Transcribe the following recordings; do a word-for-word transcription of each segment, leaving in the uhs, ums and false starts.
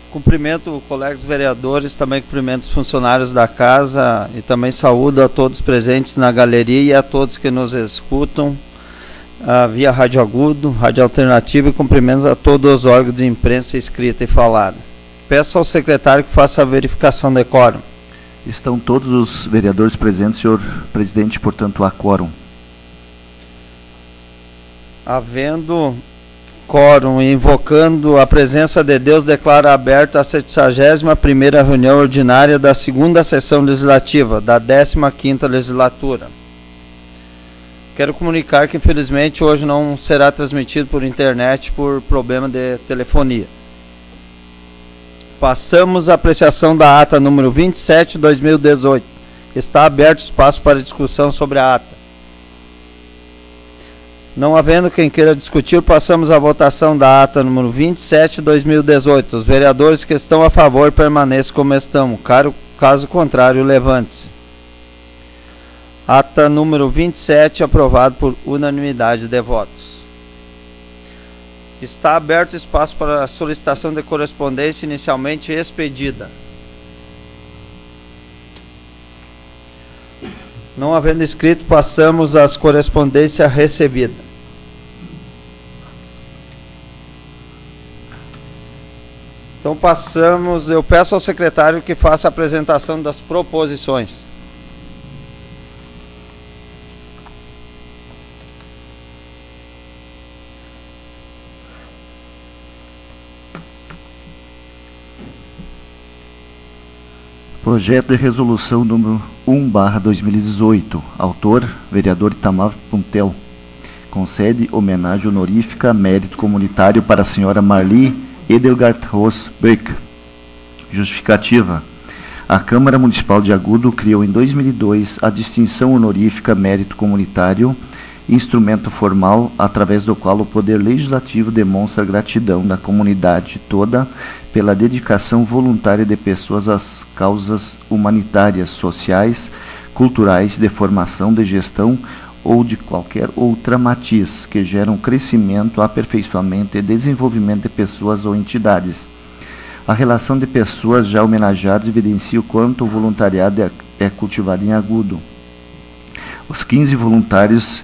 Cumprimento colegas vereadores, também cumprimento os funcionários da casa e também saúdo a todos presentes na galeria e a todos que nos escutam uh, via Rádio Agudo, Rádio Alternativa, e cumprimentos a todos os órgãos de imprensa escrita e falada. Peço ao secretário que faça a verificação de quórum. Estão todos os vereadores presentes, senhor presidente, portanto há quórum. Havendo quórum e invocando a presença de Deus, declaro aberta a sexagésima primeira reunião ordinária da segunda sessão legislativa da décima quinta legislatura. Quero comunicar que, infelizmente, hoje não será transmitido por internet por problema de telefonia. Passamos à apreciação da ata número vinte e sete de dois mil e dezoito. Está aberto espaço para discussão sobre a ata. Não havendo quem queira discutir, passamos à votação da ata número vinte e sete de dois mil e dezoito. Os vereadores que estão a favor permaneçam como estão. Caso contrário, levante-se. Ata número vinte e sete, aprovado por unanimidade de votos. Está aberto espaço para a solicitação de correspondência inicialmente expedida. Não havendo inscrito, passamos às correspondências recebidas. Então passamos, eu peço ao secretário que faça a apresentação das proposições. Projeto de resolução número um barra dois mil e dezoito. Autor, vereador Itamar Puntel. Concede homenagem honorífica a mérito comunitário para a senhora Marli Edelgard Rosbeck. Justificativa. A Câmara Municipal de Agudo criou em dois mil e dois a distinção honorífica mérito comunitário, instrumento formal através do qual o Poder Legislativo demonstra gratidão da comunidade toda pela dedicação voluntária de pessoas às causas humanitárias, sociais, culturais, de formação, de gestão ou de qualquer outra matiz que geram crescimento, aperfeiçoamento e desenvolvimento de pessoas ou entidades. A relação de pessoas já homenageadas evidencia o quanto o voluntariado é, é cultivado em Agudo. Os quinze voluntários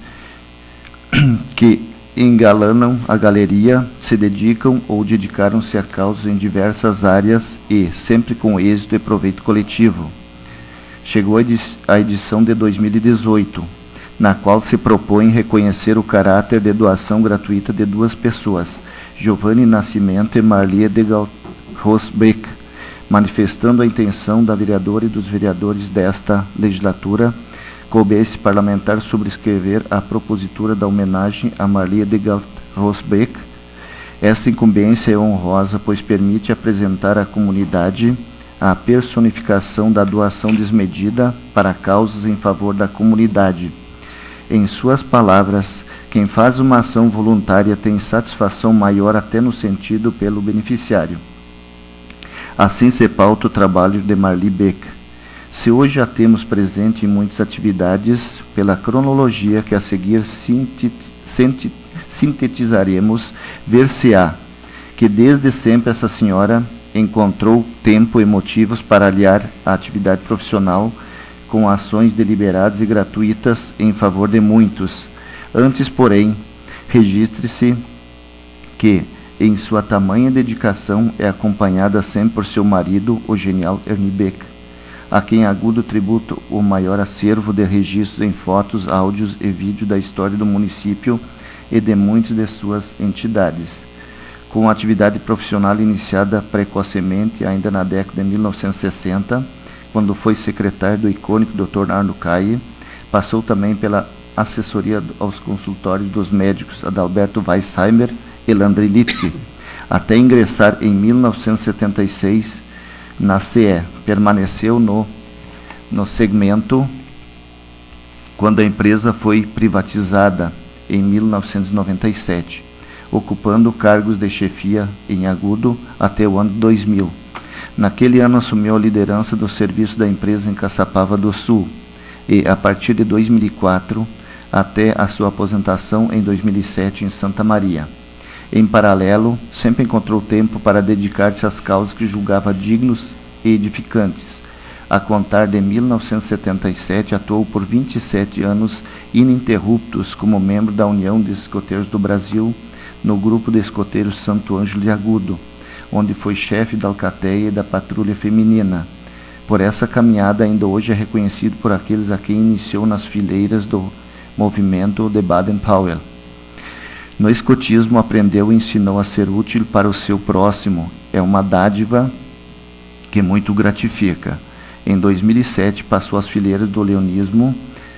que engalanam a galeria se dedicam ou dedicaram-se a causas em diversas áreas e, sempre com êxito e proveito coletivo. Chegou a edição de dois mil e dezoito, na qual se propõe reconhecer o caráter de doação gratuita de duas pessoas, Giovanni Nascimento e Marli Edelgard Rosbeck, manifestando a intenção da vereadora e dos vereadores desta legislatura, coube-se parlamentar subscrever a propositura da homenagem a Marli Edelgard Rosbeck. Esta incumbência é honrosa, pois permite apresentar à comunidade a personificação da doação desmedida para causas em favor da comunidade. Em suas palavras, quem faz uma ação voluntária tem satisfação maior até no sentido pelo beneficiário. Assim se pauta o trabalho de Marli Beck. Se hoje a temos presente em muitas atividades, pela cronologia que a seguir sintetizaremos, ver-se-á que desde sempre essa senhora encontrou tempo e motivos para aliar a atividade profissional com ações deliberadas e gratuitas em favor de muitos. Antes, porém, registre-se que, em sua tamanha dedicação, é acompanhada sempre por seu marido, o genial Ernie Beck, a quem Agudo tributa o maior acervo de registros em fotos, áudios e vídeo da história do município e de muitas de suas entidades. Com a atividade profissional iniciada precocemente, ainda na década de mil novecentos e sessenta, quando foi secretário do icônico doutor Arno Caille, passou também pela assessoria aos consultórios dos médicos Adalberto Weisheimer e Landry Lipke, até ingressar em mil novecentos e setenta e seis na C E. Permaneceu no, no segmento quando a empresa foi privatizada em mil novecentos e noventa e sete, ocupando cargos de chefia em Agudo até o ano dois mil. Naquele ano assumiu a liderança do serviço da empresa em Caçapava do Sul e, a partir de dois mil e quatro, até a sua aposentação em dois mil e sete em Santa Maria. Em paralelo, sempre encontrou tempo para dedicar-se às causas que julgava dignos e edificantes. A contar de mil novecentos e setenta e sete, atuou por vinte e sete anos ininterruptos como membro da União de Escoteiros do Brasil, no grupo de escoteiros Santo Ângelo de Agudo, onde foi chefe da alcateia e da patrulha feminina. Por essa caminhada, ainda hoje é reconhecido por aqueles a quem iniciou nas fileiras do movimento de Baden-Powell. No escotismo, aprendeu e ensinou a ser útil para o seu próximo. É uma dádiva que muito gratifica. Em dois mil e sete, passou às fileiras do leonismo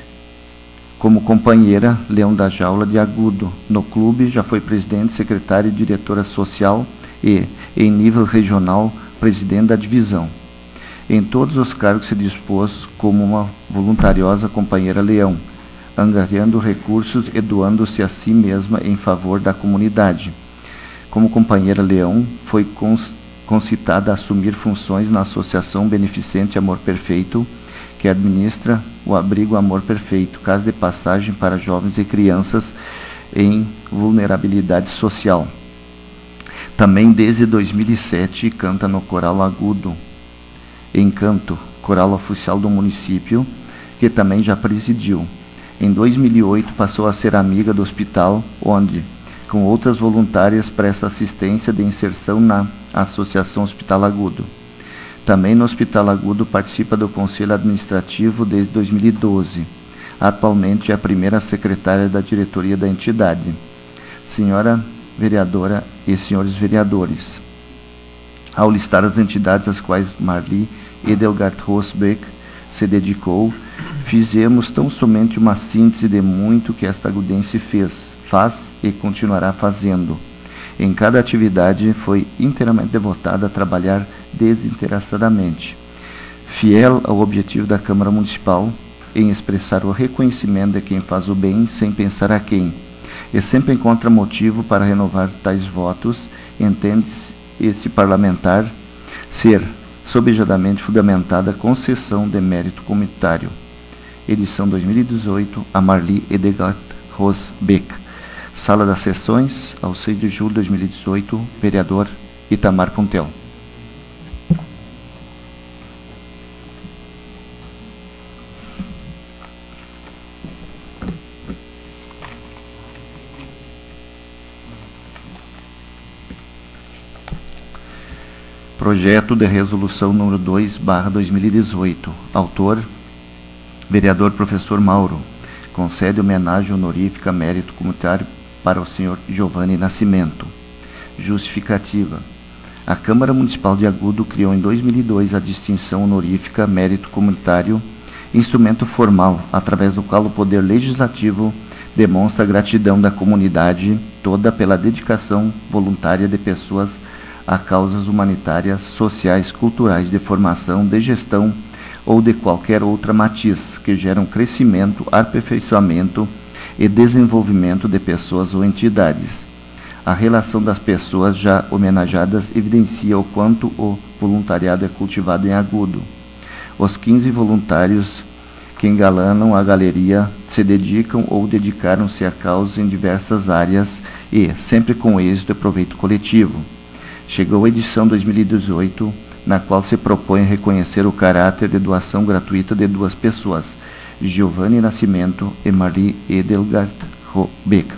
como companheira Leão da Jaula de Agudo. No clube, já foi presidente, secretária e diretora social e, em nível regional, presidente da divisão. Em todos os cargos se dispôs como uma voluntariosa companheira Leão, angariando recursos e doando-se a si mesma em favor da comunidade. Como companheira Leão, foi cons concitada a assumir funções na Associação Beneficente Amor Perfeito, que administra o abrigo Amor Perfeito, casa de passagem para jovens e crianças em vulnerabilidade social. Também desde dois mil e sete canta no Coral Agudo Encanto, coral oficial do município, que também já presidiu. Em dois mil e oito passou a ser amiga do hospital, onde, com outras voluntárias, presta assistência de inserção na Associação Hospital Agudo. Também no Hospital Agudo participa do Conselho Administrativo desde dois mil e doze. Atualmente é a primeira secretária da diretoria da entidade. Senhora vereadora e senhores vereadores, ao listar as entidades às quais Marli Edelgard Rosbeck se dedicou, fizemos tão somente uma síntese de muito que esta agudense fez, faz e continuará fazendo. Em cada atividade foi inteiramente devotada a trabalhar desinteressadamente, fiel ao objetivo da Câmara Municipal, em expressar o reconhecimento de quem faz o bem sem pensar a quem, e sempre encontra motivo para renovar tais votos. Entende-se esse parlamentar ser sobejadamente fundamentada a concessão de mérito comunitário. Edição dois mil e dezoito, a Marli Edelgard Rosbeck. Sala das Sessões, ao seis de julho de dois mil e dezoito, vereador Itamar Puntel. Projeto de Resolução número dois barra dois mil e dezoito. Autor, vereador Professor Mauro. Concede homenagem honorífica mérito comunitário para o senhor Giovanni Nascimento. Justificativa. A Câmara Municipal de Agudo criou em dois mil e dois a distinção honorífica mérito comunitário, instrumento formal através do qual o Poder Legislativo demonstra a gratidão da comunidade toda pela dedicação voluntária de pessoas a causas humanitárias, sociais, culturais, de formação, de gestão ou de qualquer outra matiz que geram crescimento, aperfeiçoamento e desenvolvimento de pessoas ou entidades. A relação das pessoas já homenageadas evidencia o quanto o voluntariado é cultivado em Agudo. Os quinze voluntários que engalanam a galeria se dedicam ou dedicaram-se a causas em diversas áreas e, sempre com êxito e proveito coletivo. Chegou a edição dois mil e dezoito, na qual se propõe reconhecer o caráter de doação gratuita de duas pessoas, Giovanni Nascimento e Marli Edelgard Rosbeck.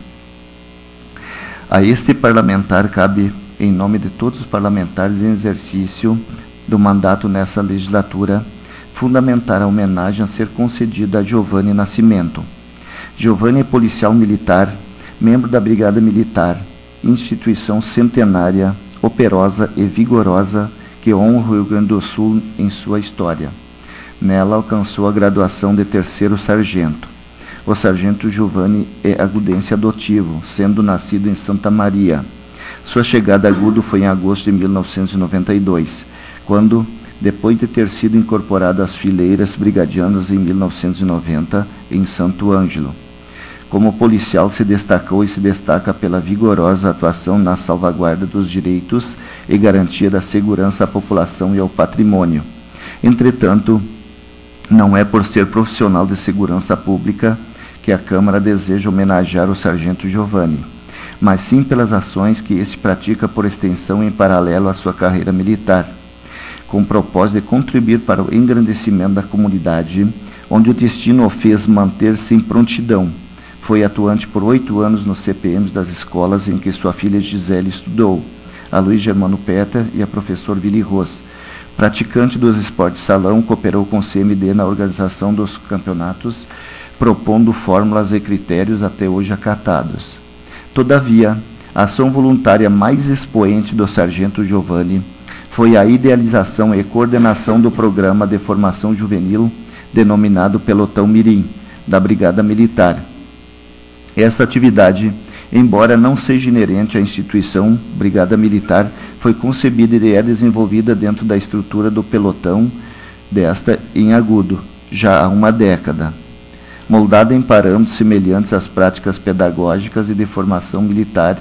A este parlamentar cabe, em nome de todos os parlamentares em exercício do mandato nessa legislatura, fundamentar a homenagem a ser concedida a Giovanni Nascimento. Giovanni é policial militar, membro da Brigada Militar, instituição centenária, operosa e vigorosa que honra o Rio Grande do Sul em sua história. Nela alcançou a graduação de terceiro sargento. O sargento Giovanni é agudense adotivo, sendo nascido em Santa Maria. Sua chegada a Agudo foi em agosto de mil novecentos e noventa e dois, quando, depois de ter sido incorporado às fileiras brigadianas em mil novecentos e noventa, em Santo Ângelo. Como policial, se destacou e se destaca pela vigorosa atuação na salvaguarda dos direitos e garantia da segurança à população e ao patrimônio. Entretanto, não é por ser profissional de segurança pública que a Câmara deseja homenagear o sargento Giovanni, mas sim pelas ações que este pratica por extensão em paralelo à sua carreira militar, com o propósito de contribuir para o engrandecimento da comunidade, onde o destino o fez manter-se em prontidão. Foi atuante por oito anos nos C P Ms das escolas em que sua filha Gisele estudou, a Luiz Germano Peter e a professor Willy Ros. Praticante dos esportes salão, cooperou com o C M D na organização dos campeonatos, propondo fórmulas e critérios até hoje acatados. Todavia, a ação voluntária mais expoente do sargento Giovanni foi a idealização e coordenação do programa de formação juvenil denominado Pelotão Mirim, da Brigada Militar. Essa atividade, embora não seja inerente à instituição Brigada Militar, foi concebida e é desenvolvida dentro da estrutura do pelotão desta em Agudo, já há uma década. Moldada em parâmetros semelhantes às práticas pedagógicas e de formação militar,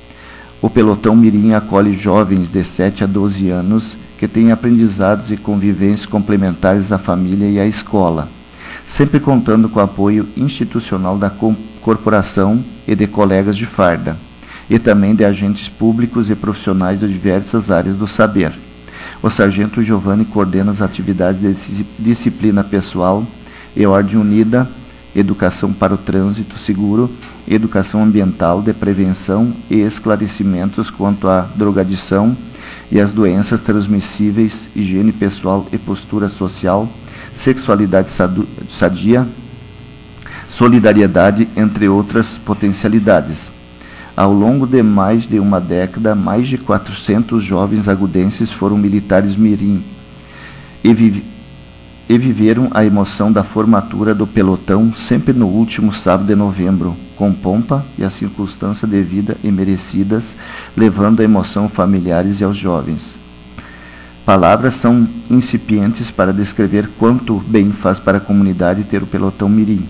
o Pelotão Mirim acolhe jovens de sete a doze anos que têm aprendizados e convivências complementares à família e à escola, sempre contando com o apoio institucional da corporação e de colegas de farda, e também de agentes públicos e profissionais de diversas áreas do saber. O sargento Giovanni coordena as atividades de disciplina pessoal e ordem unida, educação para o trânsito seguro, educação ambiental, de prevenção e esclarecimentos quanto à drogadição e às doenças transmissíveis, higiene pessoal e postura social, sexualidade sadia, solidariedade, entre outras potencialidades. Ao longo de mais de uma década, mais de quatrocentos jovens agudenses foram militares mirim e, vi e viveram a emoção da formatura do pelotão sempre no último sábado de novembro, com pompa e a circunstância devida e merecidas, levando a emoção familiares e aos jovens. Palavras são incipientes para descrever quanto bem faz para a comunidade ter o pelotão mirim.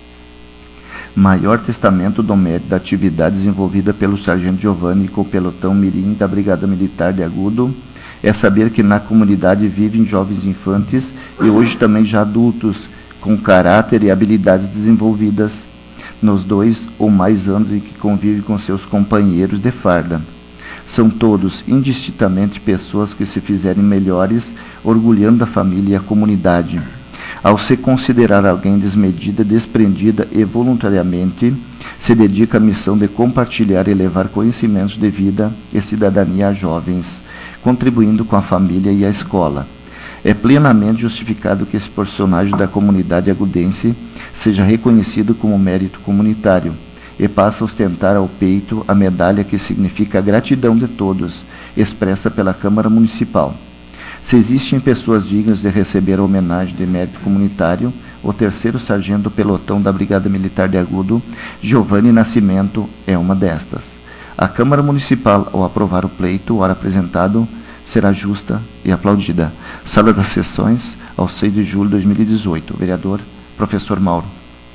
Maior testamento do mérito da atividade desenvolvida pelo sargento Giovanni com o pelotão mirim da Brigada Militar de Agudo é saber que na comunidade vivem jovens infantes e hoje também já adultos, com caráter e habilidades desenvolvidas nos dois ou mais anos em que convivem com seus companheiros de farda. São todos, indistintamente, pessoas que se fizerem melhores, orgulhando a família e a comunidade. Ao se considerar alguém desmedida, desprendida e voluntariamente, se dedica à missão de compartilhar e levar conhecimentos de vida e cidadania a jovens, contribuindo com a família e a escola. É plenamente justificado que esse personagem da comunidade agudense seja reconhecido como mérito comunitário e passe a ostentar ao peito a medalha que significa a gratidão de todos, expressa pela Câmara Municipal. Se existem pessoas dignas de receber a homenagem de mérito comunitário, o terceiro sargento do pelotão da Brigada Militar de Agudo, Giovanni Nascimento, é uma destas. A Câmara Municipal, ao aprovar o pleito, ora apresentado, será justa e aplaudida. Sala das Sessões, ao seis de julho de dois mil e dezoito. Vereador, professor Mauro.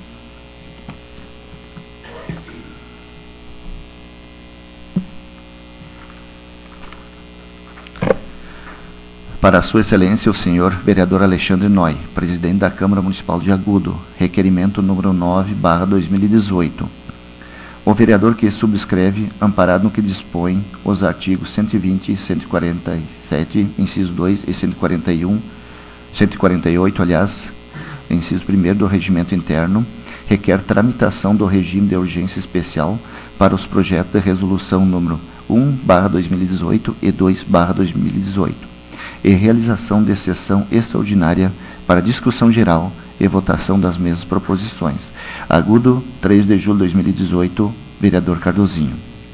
Para Sua Excelência, o senhor vereador Alexandre Noy, presidente da Câmara Municipal de Agudo, requerimento número nove barra dois mil e dezoito. O vereador que subscreve, amparado no que dispõe os artigos cento e vinte, cento e quarenta e sete, inciso dois e cento e quarenta e um, cento e quarenta e oito, aliás, inciso primeiro do Regimento Interno, requer tramitação do regime de urgência especial para os projetos de resolução número um barra dois mil e dezoito e dois barra dois mil e dezoito. E realização de sessão extraordinária para discussão geral e votação das mesmas proposições. Agudo, três de julho de dois mil e dezoito, vereador Cardozinho.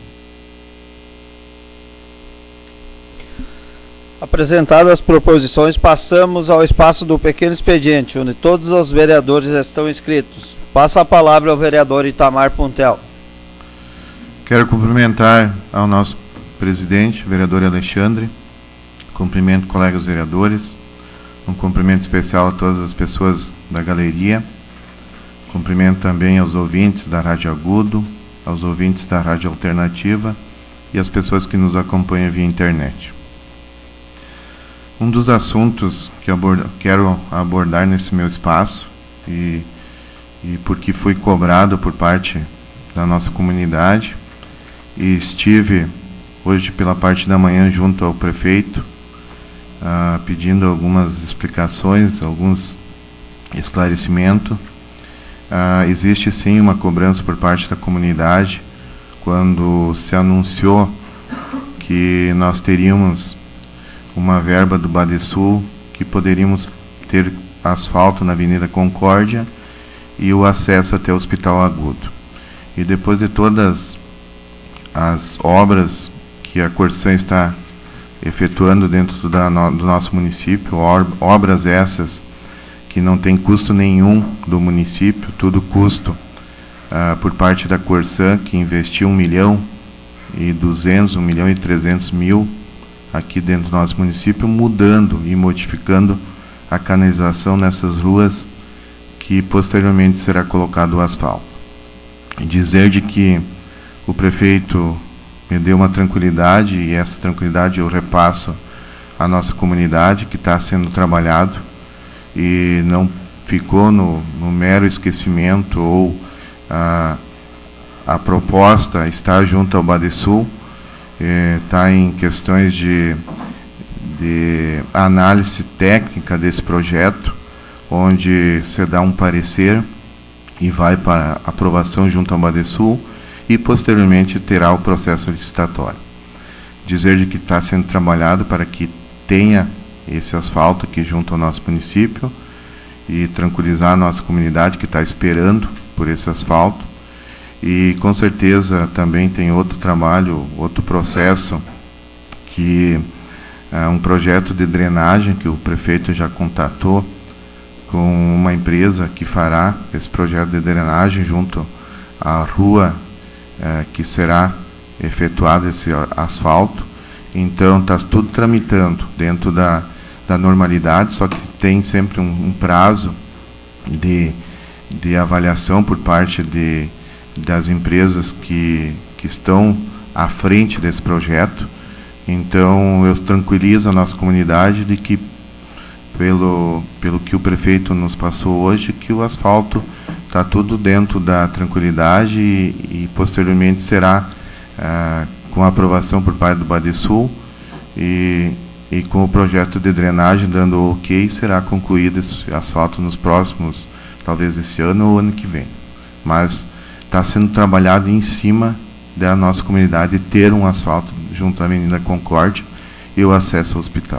Apresentadas as proposições, passamos ao espaço do pequeno expediente, onde todos os vereadores estão inscritos. Passa a palavra ao vereador Itamar Puntel. Quero cumprimentar ao nosso presidente, vereador Alexandre. Cumprimento colegas vereadores, um cumprimento especial a todas as pessoas da galeria, cumprimento também aos ouvintes da Rádio Agudo, aos ouvintes da Rádio Alternativa e às pessoas que nos acompanham via internet. Um dos assuntos que aborda, quero abordar nesse meu espaço, e, e porque fui cobrado por parte da nossa comunidade, e estive hoje pela parte da manhã junto ao prefeito, ah, pedindo algumas explicações, alguns esclarecimentos. Ah, existe sim uma cobrança por parte da comunidade quando se anunciou que nós teríamos uma verba do Badesul, que poderíamos ter asfalto na Avenida Concórdia e o acesso até o Hospital Agudo. E depois de todas as obras que a Corsã está efetuando dentro da, no, do nosso município, obras essas que não tem custo nenhum do município, tudo custo ah, por parte da Corsã, que investiu um milhão e duzentos, um milhão e trezentos mil aqui dentro do nosso município, mudando e modificando a canalização nessas ruas, que posteriormente será colocado o asfalto. E dizer de que o prefeito me deu uma tranquilidade, e essa tranquilidade eu repasso à nossa comunidade, que está sendo trabalhado e não ficou no, no mero esquecimento, ou a, a proposta está junto ao Badesul, está em questões de, de análise técnica desse projeto, onde se dá um parecer e vai para aprovação junto ao Badesul, e posteriormente terá o processo licitatório. Dizer de que está sendo trabalhado para que tenha esse asfalto aqui junto ao nosso município, e tranquilizar a nossa comunidade que está esperando por esse asfalto. E com certeza também tem outro trabalho, outro processo, que é um projeto de drenagem que o prefeito já contatou com uma empresa que fará esse projeto de drenagem junto à rua é, que será efetuado esse asfalto. Então está tudo tramitando dentro da, da normalidade, só que tem sempre um, um prazo de, de avaliação por parte de, das empresas que, que estão à frente desse projeto. Então eu tranquilizo a nossa comunidade de que, pelo, pelo que o prefeito nos passou hoje, que o asfalto está tudo dentro da tranquilidade, e, e posteriormente será ah, com a aprovação por parte do Badesul, e, e com o projeto de drenagem dando o ok, será concluído esse asfalto nos próximos, talvez esse ano ou ano que vem. Mas está sendo trabalhado em cima da nossa comunidade ter um asfalto junto à Avenida Concórdia e o acesso ao hospital.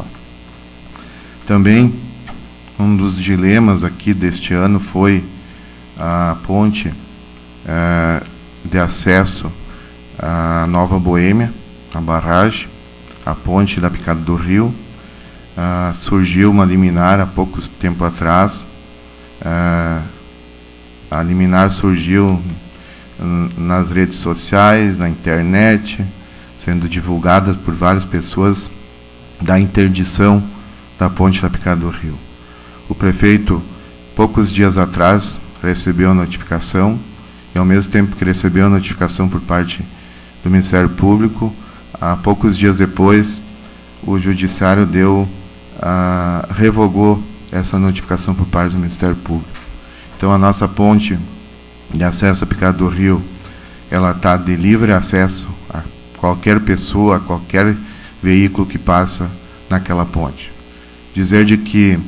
Também um dos dilemas aqui deste ano foi a ponte eh, de acesso à Nova Boêmia, a barragem, a ponte da Picada do Rio. Ah, surgiu uma liminar há pouco tempo atrás. Ah, a liminar surgiu nas redes sociais, na internet, sendo divulgada por várias pessoas, da interdição da ponte da Picada do Rio. O prefeito, poucos dias atrás, recebeu a notificação, e ao mesmo tempo que recebeu a notificação por parte do Ministério Público, há poucos dias depois, o Judiciário deu, ah, revogou essa notificação por parte do Ministério Público. Então a nossa ponte de acesso à Picada do Rio, ela está de livre acesso a qualquer pessoa, a qualquer veículo que passa naquela ponte. Dizer de que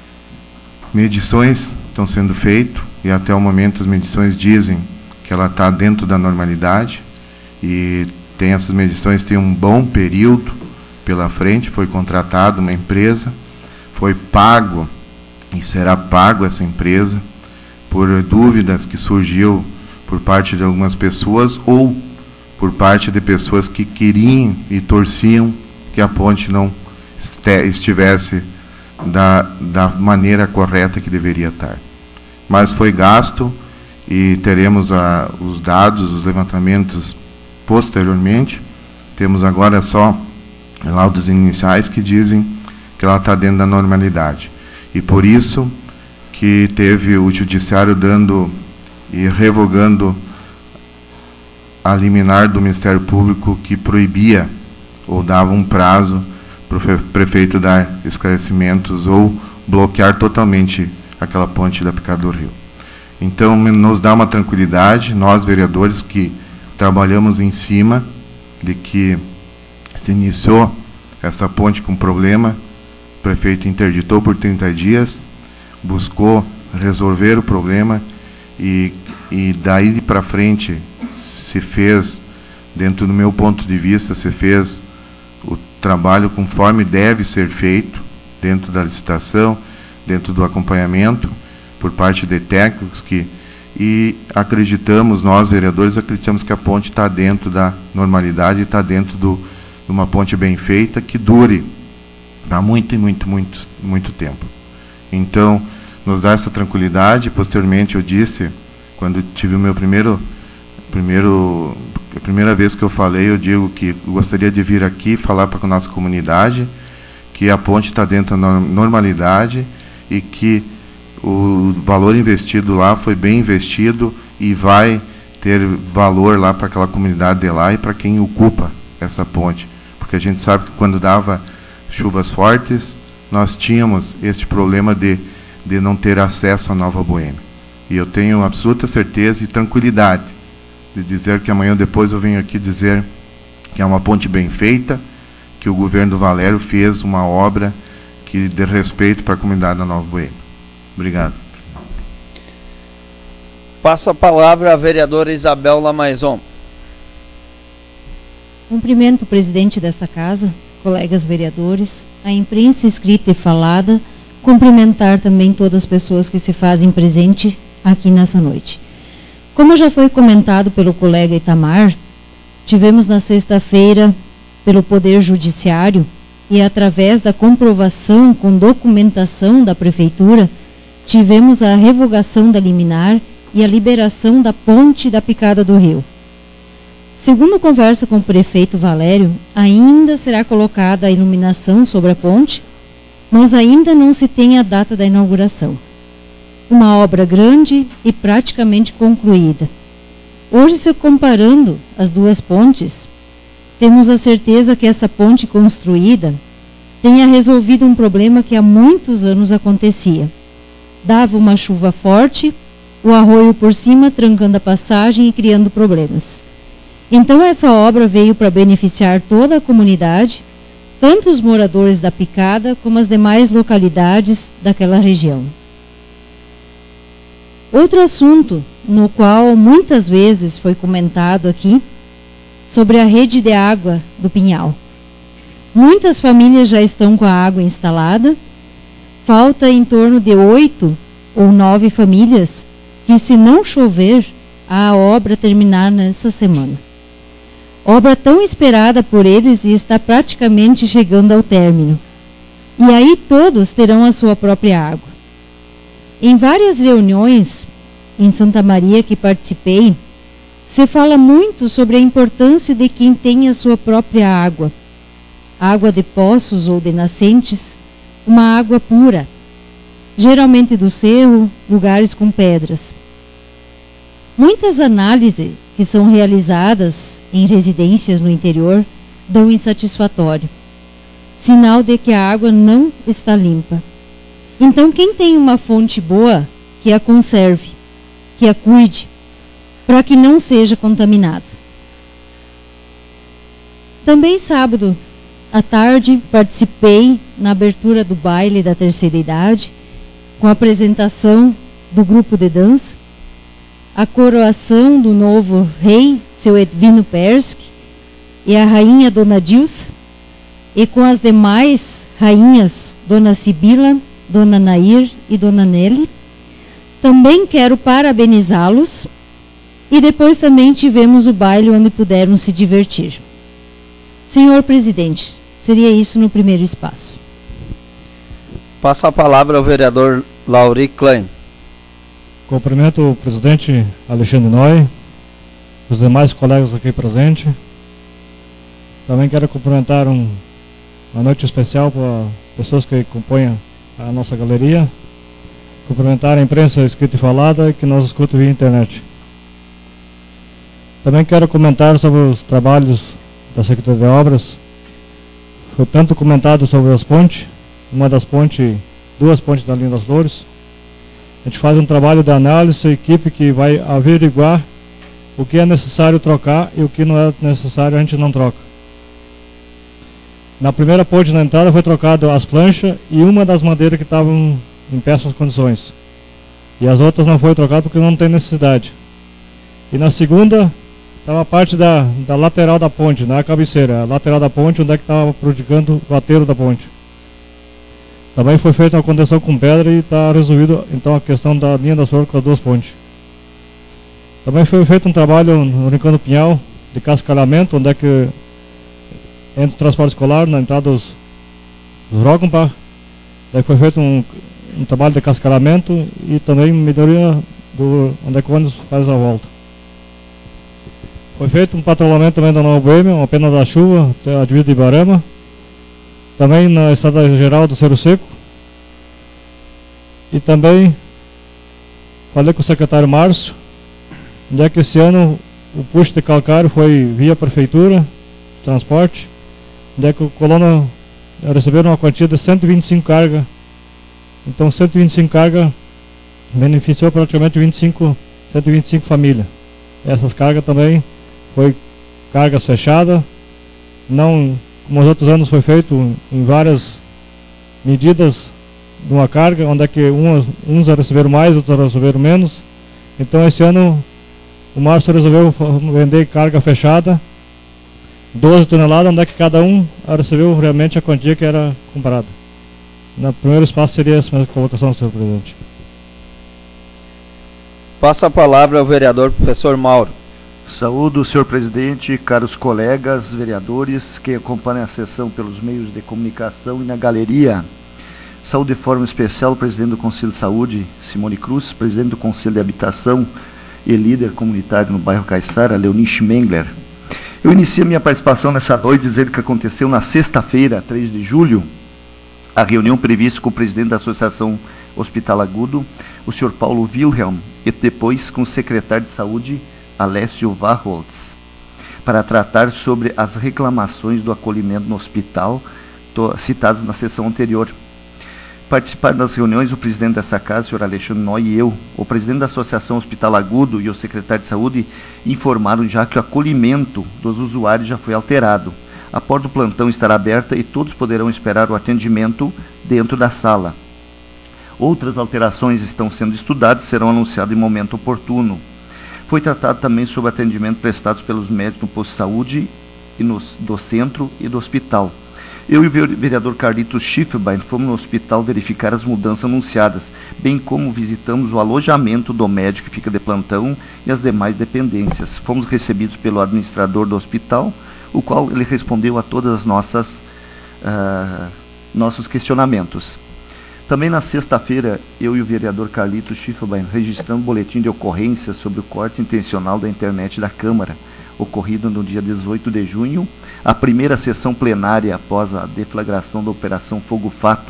medições estão sendo feitas, e até o momento as medições dizem que ela está dentro da normalidade, e tem essas medições, tem um bom período pela frente. Foi contratada uma empresa, foi pago e será pago essa empresa por dúvidas que surgiu por parte de algumas pessoas, ou por parte de pessoas que queriam e torciam que a ponte não estivesse da, da maneira correta que deveria estar. Mas foi gasto, e teremos a, os dados, os levantamentos posteriormente. Temos agora só laudos iniciais que dizem que ela está dentro da normalidade. E por isso que teve o Judiciário dando e revogando a liminar do Ministério Público, que proibia ou dava um prazo para o prefeito dar esclarecimentos ou bloquear totalmente aquela ponte da Picada do Rio. Então nos dá uma tranquilidade, nós vereadores que trabalhamos em cima de que se iniciou essa ponte com problema, o prefeito interditou por trinta dias, buscou resolver o problema e, e daí para frente se fez, dentro do meu ponto de vista, se fez o trabalho conforme deve ser feito, dentro da licitação, dentro do acompanhamento, por parte de técnicos, que, e acreditamos, nós vereadores, acreditamos que a ponte está dentro da normalidade, está dentro do, de uma ponte bem feita, que dure há muito e muito, muito, muito tempo. Então, nos dá essa tranquilidade. Posteriormente, eu disse, quando tive o meu primeiro, primeiro, a primeira vez que eu falei, eu digo que eu gostaria de vir aqui falar para a nossa comunidade que a ponte está dentro da normalidade e que o valor investido lá foi bem investido e vai ter valor lá para aquela comunidade de lá e para quem ocupa essa ponte. Porque a gente sabe que quando dava chuvas fortes, nós tínhamos este problema de, de não ter acesso à Nova Boêmia. E eu tenho absoluta certeza e tranquilidade de dizer que amanhã depois eu venho aqui dizer que é uma ponte bem feita, que o governo do Valério fez uma obra que dê respeito para a comunidade da Nova Boêmia. Obrigado. Passo a palavra à vereadora Isabel Lamaison. Cumprimento o presidente desta casa, colegas vereadores, a imprensa escrita e falada, cumprimentar também todas as pessoas que se fazem presente aqui nessa noite. Como já foi comentado pelo colega Itamar, tivemos na sexta-feira, pelo Poder Judiciário, e através da comprovação com documentação da Prefeitura, tivemos a revogação da liminar e a liberação da ponte da Picada do Rio. Segundo conversa com o prefeito Valério, ainda será colocada a iluminação sobre a ponte, mas ainda não se tem a data da inauguração. Uma obra grande e praticamente concluída. Hoje, se comparando as duas pontes, temos a certeza que essa ponte construída tenha resolvido um problema que há muitos anos acontecia. Dava uma chuva forte, o arroio por cima trancando a passagem e criando problemas. Então essa obra veio para beneficiar toda a comunidade, tanto os moradores da Picada como as demais localidades daquela região. Outro assunto no qual muitas vezes foi comentado aqui, sobre a rede de água do Pinhal. Muitas famílias já estão com a água instalada, falta em torno de oito ou nove famílias que, se não chover, a obra terminar nessa semana. Obra tão esperada por eles e está praticamente chegando ao término. E aí todos terão a sua própria água. Em várias reuniões em Santa Maria que participei, se fala muito sobre a importância de quem tem a sua própria água. Água de poços ou de nascentes, uma água pura, geralmente do cerro, lugares com pedras. Muitas análises que são realizadas em residências no interior dão insatisfatório, sinal de que a água não está limpa. Então, quem tem uma fonte boa, que a conserve, que a cuide, para que não seja contaminada. Também sábado à tarde participei na abertura do baile da terceira idade, com a apresentação do grupo de dança, a coroação do novo rei, seu Edvino Persky, e a rainha Dona Dilsa, e com as demais rainhas, Dona Sibila, Dona Nair e Dona Nelly. Também quero parabenizá-los. E depois também tivemos o baile onde puderam se divertir. Senhor presidente, seria isso no primeiro espaço. Passo a palavra ao vereador Lauri Klein. Cumprimento o presidente Alexandre Noy, os demais colegas aqui presentes. Também quero cumprimentar um, uma noite especial para pessoas que compõem a nossa galeria. Cumprimentar a imprensa escrita e falada que nos escuta via internet. Também quero comentar sobre os trabalhos da Secretaria de Obras. Foi tanto comentado sobre as pontes, uma das pontes, duas pontes da linha das Flores. A gente faz um trabalho de análise, a equipe que vai averiguar o que é necessário trocar e o que não é necessário a gente não troca. Na primeira ponte na entrada foi trocado as planchas e uma das madeiras que estavam em péssimas condições. E as outras não foi trocado porque não tem necessidade. E na segunda estava a parte da, da lateral da ponte, não é a cabeceira, a lateral da ponte onde é que estava prejudicando o aterro da ponte. Também foi feita uma contenção com pedra e está resolvido então a questão da linha da sorte com as duas pontes. Também foi feito um trabalho no Rincão do Pinhal de cascalhamento, onde é que entra o transporte escolar na entrada dos, dos Rockenbach. Daí foi feito um, um trabalho de cascalhamento e também melhoria do onde é que o ônibus faz a volta. Foi feito um patrulhamento também da Nova Boêmia, uma pena da chuva, até a divisa de Ibarama. Também na estrada geral do Cerro Seco. E também falei com o secretário Márcio, onde é que esse ano o puxo de calcário foi via prefeitura, transporte, onde é que o colono receberam uma quantia de cento e vinte e cinco cargas. Então cento e vinte e cinco cargas beneficiou praticamente vinte e cinco, cento e vinte e cinco famílias. Essas cargas também foi cargas fechadas, não como os outros anos foi feito em várias medidas de uma carga, onde é que uns, uns receberam mais, outros receberam menos. Então esse ano o Márcio resolveu vender carga fechada, doze toneladas, onde é que cada um recebeu realmente a quantia que era comprada. No primeiro espaço seria essa mesma colocação, senhor presidente. Passa a palavra ao vereador professor Mauro. Saúdo, senhor presidente, caros colegas vereadores que acompanham a sessão pelos meios de comunicação e na galeria. Saúdo de forma especial o presidente do Conselho de Saúde, Simone Cruz, presidente do Conselho de Habitação e líder comunitário no bairro Caiçara, Leonin Schmengler. Eu inicio minha participação nessa noite dizendo que aconteceu na sexta-feira, três de julho, a reunião prevista com o presidente da Associação Hospital Agudo, o senhor Paulo Wilhelm, e depois com o secretário de Saúde, Alessio Warholtz, para tratar sobre as reclamações do acolhimento no hospital citadas na sessão anterior. Participaram das reuniões o presidente dessa casa, o senhor Alexandre Noy, e eu. O presidente da Associação Hospital Agudo e o secretário de Saúde informaram já que o acolhimento dos usuários já foi alterado. A porta do plantão estará aberta e todos poderão esperar o atendimento dentro da sala. Outras alterações estão sendo estudadas e serão anunciadas em momento oportuno. Foi tratado também sobre atendimento prestado pelos médicos no posto de saúde e no, do centro e do hospital. Eu e o vereador Carlitos Schiffbein fomos no hospital verificar as mudanças anunciadas, bem como visitamos o alojamento do médico que fica de plantão e as demais dependências. Fomos recebidos pelo administrador do hospital, o qual ele respondeu a todas as nossas uh, nossos questionamentos. Também na sexta-feira, eu e o vereador Carlitos Schiffbein registramos um boletim de ocorrência sobre o corte intencional da internet da Câmara, ocorrido no dia dezoito de junho, a primeira sessão plenária após a deflagração da Operação Fogo Fato.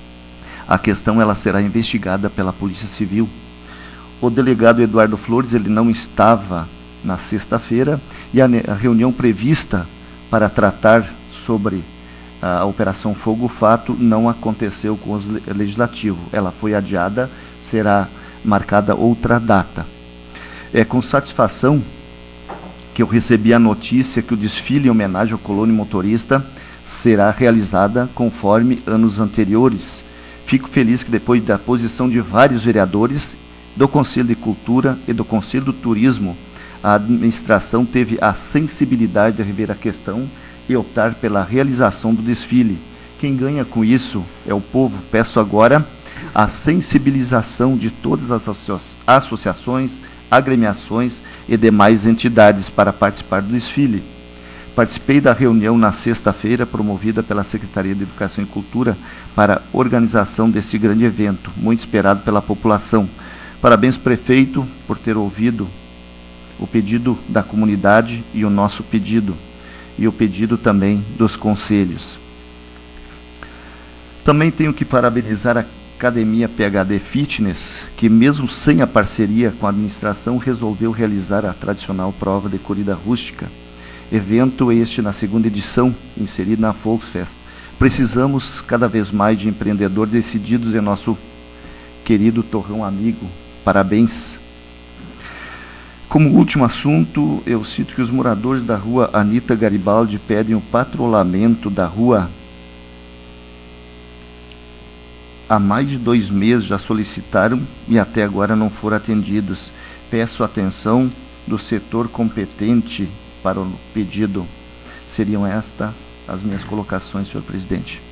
A questão ela será investigada pela Polícia Civil. O delegado Eduardo Flores ele não estava na sexta-feira e a, a reunião prevista para tratar sobre a Operação Fogo Fato não aconteceu com o Legislativo. Ela foi adiada, será marcada outra data. É com satisfação que eu recebi a notícia que o desfile em homenagem ao colono motorista será realizada conforme anos anteriores. Fico feliz que depois da posição de vários vereadores do Conselho de Cultura e do Conselho do Turismo, a administração teve a sensibilidade de rever a questão e optar pela realização do desfile. Quem ganha com isso é o povo. Peço agora a sensibilização de todas as associações, agremiações e demais entidades para participar do desfile. Participei da reunião na sexta-feira promovida pela Secretaria de Educação e Cultura para a organização desse grande evento, muito esperado pela população. Parabéns, prefeito, por ter ouvido o pedido da comunidade e o nosso pedido, e o pedido também dos conselhos. Também tenho que parabenizar a Academia P H D Fitness, que mesmo sem a parceria com a administração, resolveu realizar a tradicional prova de corrida rústica. Evento este na segunda edição, inserido na Volksfest. Precisamos cada vez mais de empreendedores decididos em nosso querido torrão amigo. Parabéns. Como último assunto, eu cito que os moradores da rua Anita Garibaldi pedem o patrulhamento da rua há mais de dois meses, já solicitaram e até agora não foram atendidos. Peço atenção do setor competente para o pedido. Seriam estas as minhas colocações, senhor presidente.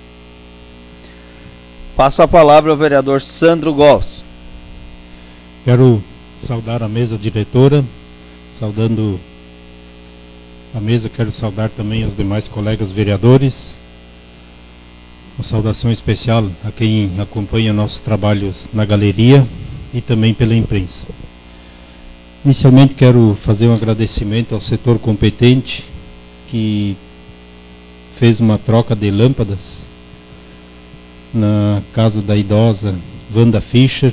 Passo a palavra ao vereador Sandro Gols. Quero saudar a mesa diretora, saudando a mesa, quero saudar também os demais colegas vereadores. Uma saudação especial a quem acompanha nossos trabalhos na galeria e também pela imprensa. Inicialmente quero fazer um agradecimento ao setor competente que fez uma troca de lâmpadas na casa da idosa Wanda Fischer,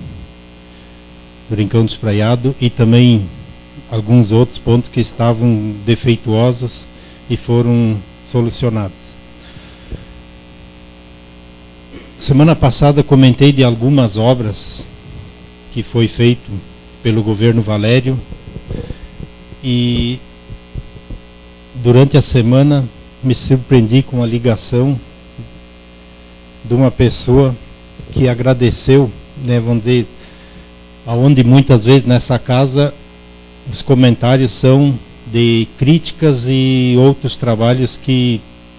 do Rincão do Espraiado, e também alguns outros pontos que estavam defeituosos e foram solucionados. Semana passada comentei de algumas obras que foi feito pelo governo Valério e durante a semana me surpreendi com a ligação de uma pessoa que agradeceu, né, vamos dizer, aonde muitas vezes nessa casa os comentários são de críticas e outros trabalhos que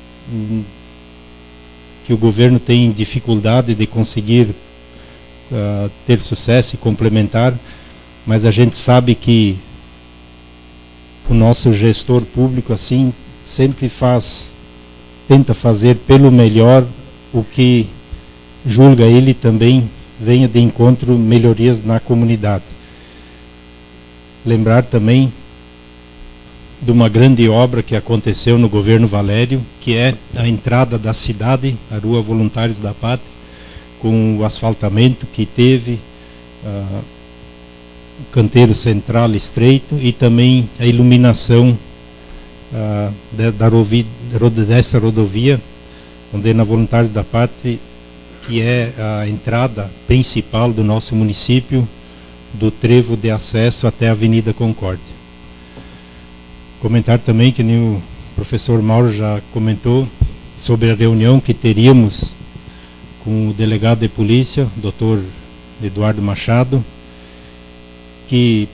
que o governo tem dificuldade de conseguir uh, ter sucesso e complementar, mas a gente sabe que o nosso gestor público assim sempre faz, tenta fazer pelo melhor o que julga ele também venha de encontro melhorias na comunidade. Lembrar também de uma grande obra que aconteceu no governo Valério, que é a entrada da cidade, a Rua Voluntários da Pátria, com o asfaltamento que teve, uh, o canteiro central estreito e também a iluminação uh, da, da rovi, dessa rodovia, onde é na Voluntários da Pátria, que é a entrada principal do nosso município, do trevo de acesso até a Avenida Concórdia. Comentar também que nem o professor Mauro já comentou sobre a reunião que teríamos com o delegado de polícia, doutor Eduardo Machado, que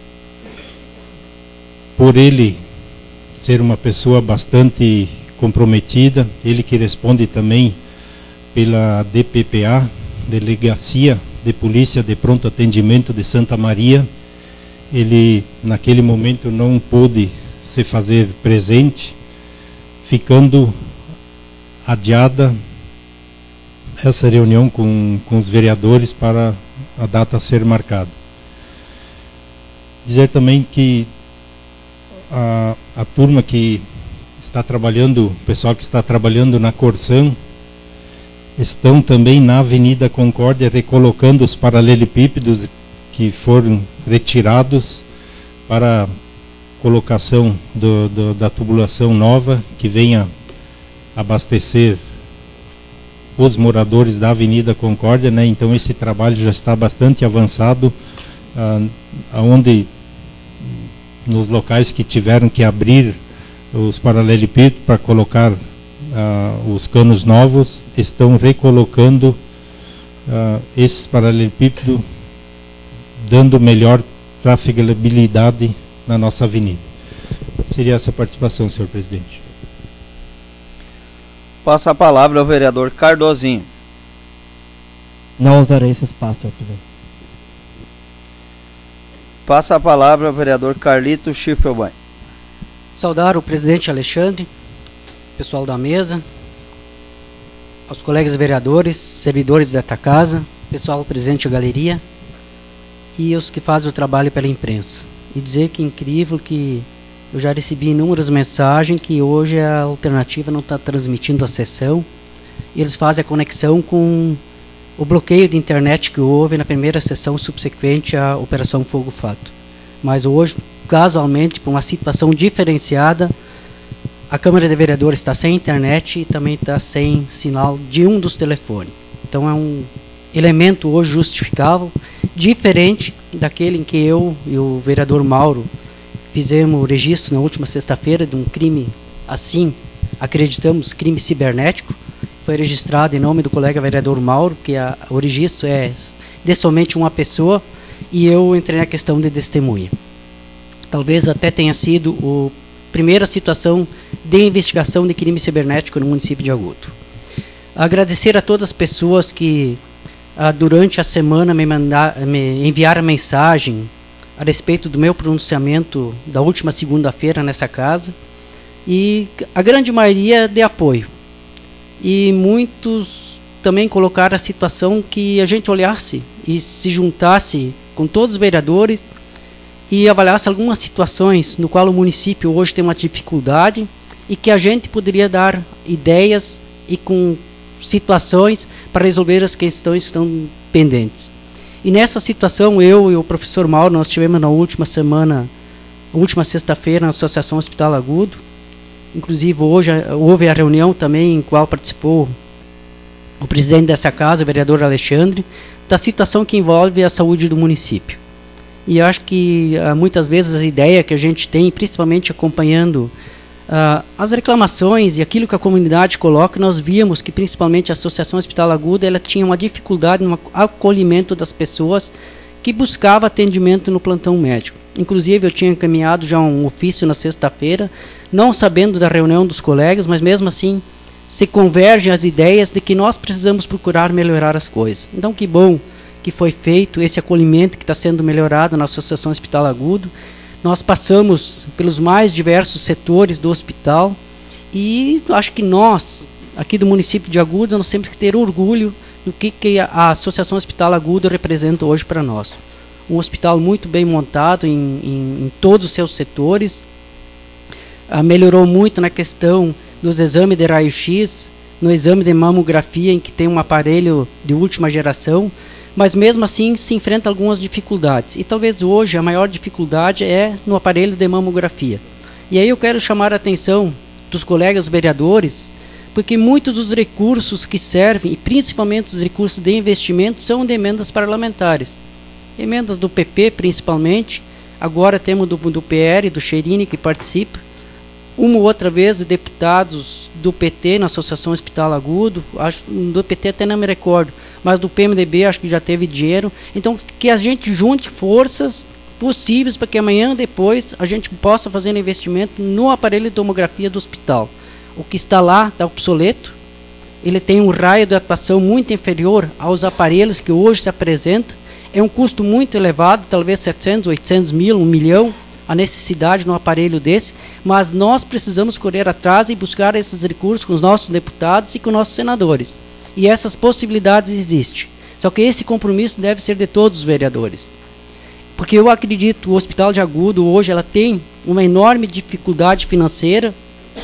por ele ser uma pessoa bastante comprometida, ele que responde também pela D P P A, Delegacia de Polícia de Pronto Atendimento de Santa Maria, ele naquele momento não pôde se fazer presente, ficando adiada essa reunião com, com os vereadores para a data ser marcada. Dizer também que a, a turma que está trabalhando, o pessoal que está trabalhando na Corsan, estão também na Avenida Concórdia recolocando os paralelepípedos que foram retirados para colocação do, do, da tubulação nova que venha abastecer os moradores da Avenida Concórdia, né? Então esse trabalho já está bastante avançado, ah, onde nos locais que tiveram que abrir os paralelepípedos para colocar ah, os canos novos, estão recolocando ah, esses paralelepípedos, dando melhor trafegabilidade na nossa avenida. Seria essa a participação, senhor presidente. Passa a palavra ao vereador Cardozinho. Não usarei esse espaço, senhor presidente. Passa a palavra ao vereador Carlito Schiffelbein. Saudar o presidente Alexandre, pessoal da mesa, aos colegas vereadores, servidores desta casa, pessoal presente na galeria e os que fazem o trabalho pela imprensa. E dizer que é incrível que eu já recebi inúmeras mensagens que hoje a alternativa não está transmitindo a sessão. Eles fazem a conexão com o bloqueio de internet que houve na primeira sessão subsequente à Operação Fogo Fato. Mas hoje, casualmente, por uma situação diferenciada, a Câmara de Vereadores está sem internet e também está sem sinal de um dos telefones. Então é um elemento hoje justificável, diferente daquele em que eu e o vereador Mauro fizemos o registro na última sexta-feira de um crime, assim, acreditamos, crime cibernético. Foi registrado em nome do colega vereador Mauro, que a, o registro é de somente uma pessoa, e eu entrei na questão de testemunha. Talvez até tenha sido a primeira situação de investigação de crime cibernético no município de Agudo. Agradecer a todas as pessoas que ah, durante a semana me, mandar, me enviaram mensagem a respeito do meu pronunciamento da última segunda-feira nessa casa, e a grande maioria de apoio. E muitos também colocaram a situação que a gente olhasse e se juntasse com todos os vereadores e avaliasse algumas situações no qual o município hoje tem uma dificuldade e que a gente poderia dar ideias e com situações para resolver as questões que estão pendentes. E nessa situação, eu e o professor Mauro, nós tivemos na última semana, última sexta-feira, na Associação Hospital Agudo. Inclusive, hoje houve a reunião também em qual participou o presidente dessa casa, o vereador Alexandre, da situação que envolve a saúde do município. E acho que muitas vezes a ideia que a gente tem, principalmente acompanhando uh, as reclamações e aquilo que a comunidade coloca, nós víamos que principalmente a Associação Hospital Agudo ela tinha uma dificuldade no acolhimento das pessoas que buscavam atendimento no plantão médico. Inclusive, eu tinha encaminhado já um ofício na sexta-feira, não sabendo da reunião dos colegas, mas mesmo assim se convergem as ideias de que nós precisamos procurar melhorar as coisas. Então, que bom que foi feito esse acolhimento que está sendo melhorado na Associação Hospital Agudo. Nós passamos pelos mais diversos setores do hospital e acho que nós, aqui do município de Agudo, nós temos que ter orgulho do que, que a Associação Hospital Agudo representa hoje para nós. Um hospital muito bem montado em, em, em todos os seus setores, ah, melhorou muito na questão dos exames de raio-x, no exame de mamografia, em que tem um aparelho de última geração, mas mesmo assim se enfrenta algumas dificuldades. E talvez hoje a maior dificuldade é no aparelho de mamografia. E aí eu quero chamar a atenção dos colegas vereadores, porque muitos dos recursos que servem, e principalmente os recursos de investimento, são de emendas parlamentares. Emendas do P P, principalmente. Agora temos do, do P R, do Cherini, que participa. Uma ou outra vez de deputados do P T na Associação Hospital Agudo. Acho, do P T até não me recordo. Mas do P M D B acho que já teve dinheiro. Então, que a gente junte forças possíveis para que amanhã, depois, a gente possa fazer um investimento no aparelho de tomografia do hospital. O que está lá está obsoleto. Ele tem um raio de atuação muito inferior aos aparelhos que hoje se apresentam. É um custo muito elevado, talvez setecentos, oitocentos mil, um milhão, a necessidade de um aparelho desse, mas nós precisamos correr atrás e buscar esses recursos com os nossos deputados e com os nossos senadores. E essas possibilidades existem. Só que esse compromisso deve ser de todos os vereadores. Porque eu acredito que o Hospital de Agudo hoje ela tem uma enorme dificuldade financeira,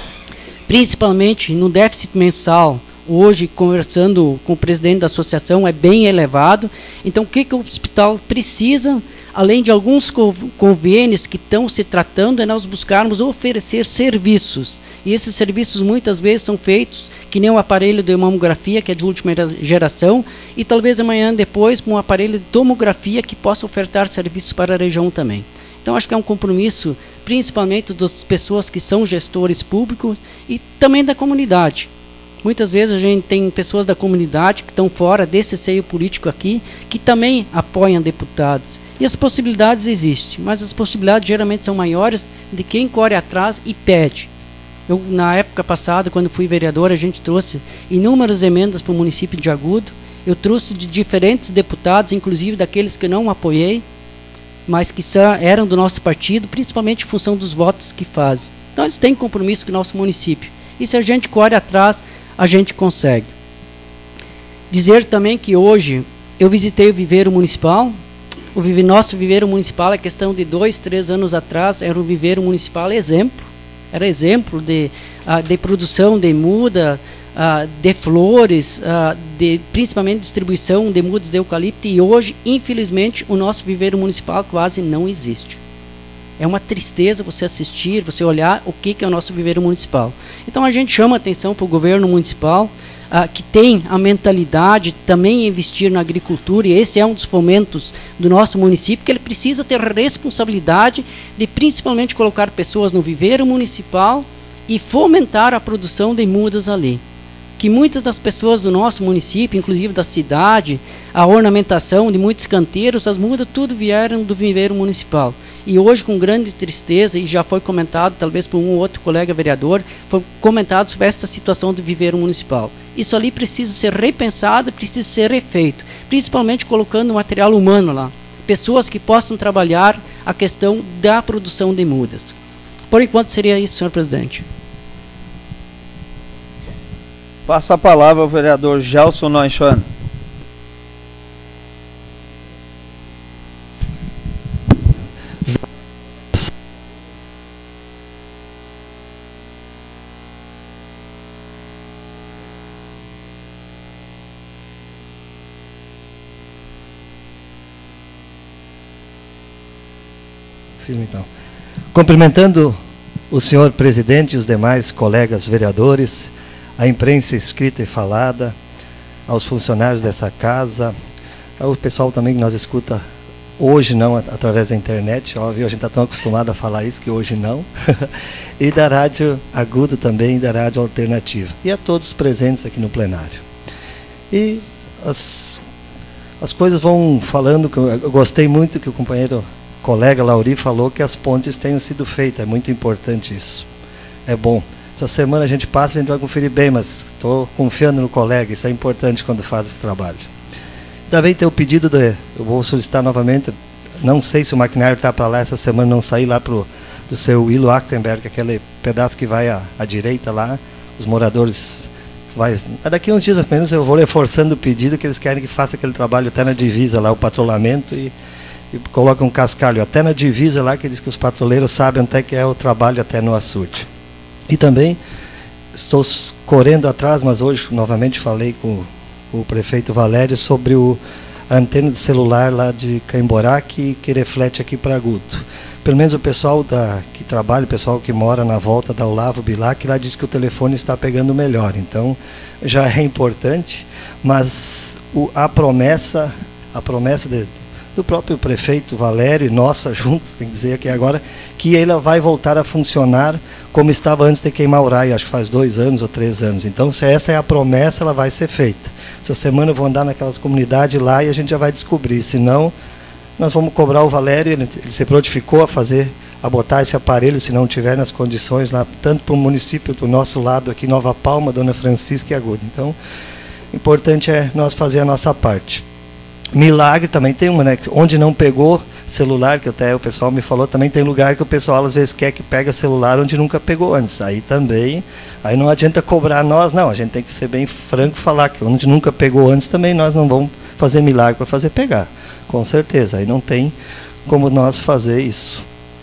principalmente no déficit mensal. Hoje, conversando com o presidente da associação, é bem elevado. Então, o que, que o hospital precisa, além de alguns convênios que estão se tratando, é nós buscarmos oferecer serviços. E esses serviços muitas vezes são feitos, que nem um aparelho de mamografia, que é de última geração, e talvez amanhã depois um aparelho de tomografia que possa ofertar serviços para a região também. Então, acho que é um compromisso, principalmente das pessoas que são gestores públicos e também da comunidade. Muitas vezes a gente tem pessoas da comunidade que estão fora desse seio político aqui, que também apoiam deputados. E as possibilidades existem, mas as possibilidades geralmente são maiores de quem corre atrás e pede. Eu, na época passada, quando fui vereador, a gente trouxe inúmeras emendas para o município de Agudo. Eu trouxe de diferentes deputados, inclusive daqueles que não apoiei, mas que eram do nosso partido, principalmente em função dos votos que fazem. Então eles têm compromisso com o nosso município. E se a gente corre atrás, a gente consegue. Dizer também que hoje eu visitei o viveiro municipal. O vive, nosso viveiro municipal, a questão de dois, três anos atrás, era um viveiro municipal exemplo. Era exemplo de, uh, de produção de muda, uh, de flores, uh, de, principalmente distribuição de mudas de eucalipto. E hoje, infelizmente, o nosso viveiro municipal quase não existe. É uma tristeza você assistir, você olhar o que, que é o nosso viveiro municipal. Então a gente chama atenção para o governo municipal, ah, que tem a mentalidade também em investir na agricultura, e esse é um dos fomentos do nosso município, que ele precisa ter responsabilidade de principalmente colocar pessoas no viveiro municipal e fomentar a produção de mudas ali. Que muitas das pessoas do nosso município, inclusive da cidade, a ornamentação de muitos canteiros, as mudas, tudo vieram do viveiro municipal. E hoje, com grande tristeza, e já foi comentado, talvez por um ou outro colega vereador, foi comentado sobre esta situação do viveiro municipal. Isso ali precisa ser repensado, precisa ser refeito, principalmente colocando material humano lá. Pessoas que possam trabalhar a questão da produção de mudas. Por enquanto seria isso, senhor presidente. Passa a palavra ao vereador Gelson Neuschwan. Então. Cumprimentando o senhor presidente e os demais colegas vereadores, a imprensa escrita e falada, aos funcionários dessa casa, ao pessoal também que nós escuta hoje não através da internet, óbvio, a gente está tão acostumado a falar isso que hoje não, e da Rádio Agudo também, da Rádio Alternativa, e a todos presentes aqui no plenário. E as, as coisas vão falando, que eu, eu gostei muito que o companheiro colega Lauri falou que as pontes tenham sido feitas, é muito importante isso, é bom. Essa semana a gente passa e a gente vai conferir bem, mas estou confiando no colega, isso é importante quando faz esse trabalho. Também tem o pedido, de, eu vou solicitar novamente, não sei se o maquinário está para lá essa semana, não sair lá pro, do seu Willow Achtenberg, aquele pedaço que vai à, à direita lá, os moradores, vai, daqui a uns dias menos eu vou reforçando o pedido, que eles querem que faça aquele trabalho até na divisa lá, o patrulhamento, e, e coloca um cascalho até na divisa lá, que diz que os patrulheiros sabem até que é o trabalho até no açude. E também estou correndo atrás, mas hoje novamente falei com o prefeito Valério sobre o, a antena de celular lá de Caimborá, que, que reflete aqui para Agudo. Pelo menos o pessoal da, que trabalha, o pessoal que mora na volta da Olavo Bilac, lá diz que o telefone está pegando melhor. Então já é importante, mas o, a promessa, a promessa de, do próprio prefeito Valério e nossa juntos, tem que dizer aqui agora, que ela vai voltar a funcionar como estava antes de queimar o raio, acho que faz dois anos ou três anos. Então, se essa é a promessa, ela vai ser feita. Essa semana eu vou andar naquelas comunidades lá e a gente já vai descobrir. Senão, nós vamos cobrar o Valério, ele, ele se prontificou a fazer, a botar esse aparelho, se não tiver nas condições lá, tanto para o município do nosso lado aqui, Nova Palma, Dona Francisca e Agudo. Então, o importante é nós fazer a nossa parte. Milagre também tem uma, né? Onde não pegou celular, que até o pessoal me falou, também tem lugar que o pessoal às vezes quer que pega celular onde nunca pegou antes. Aí também, aí não adianta cobrar nós, não. A gente tem que ser bem franco e falar que onde nunca pegou antes também nós não vamos fazer milagre para fazer pegar. Com certeza, aí não tem como nós fazer isso.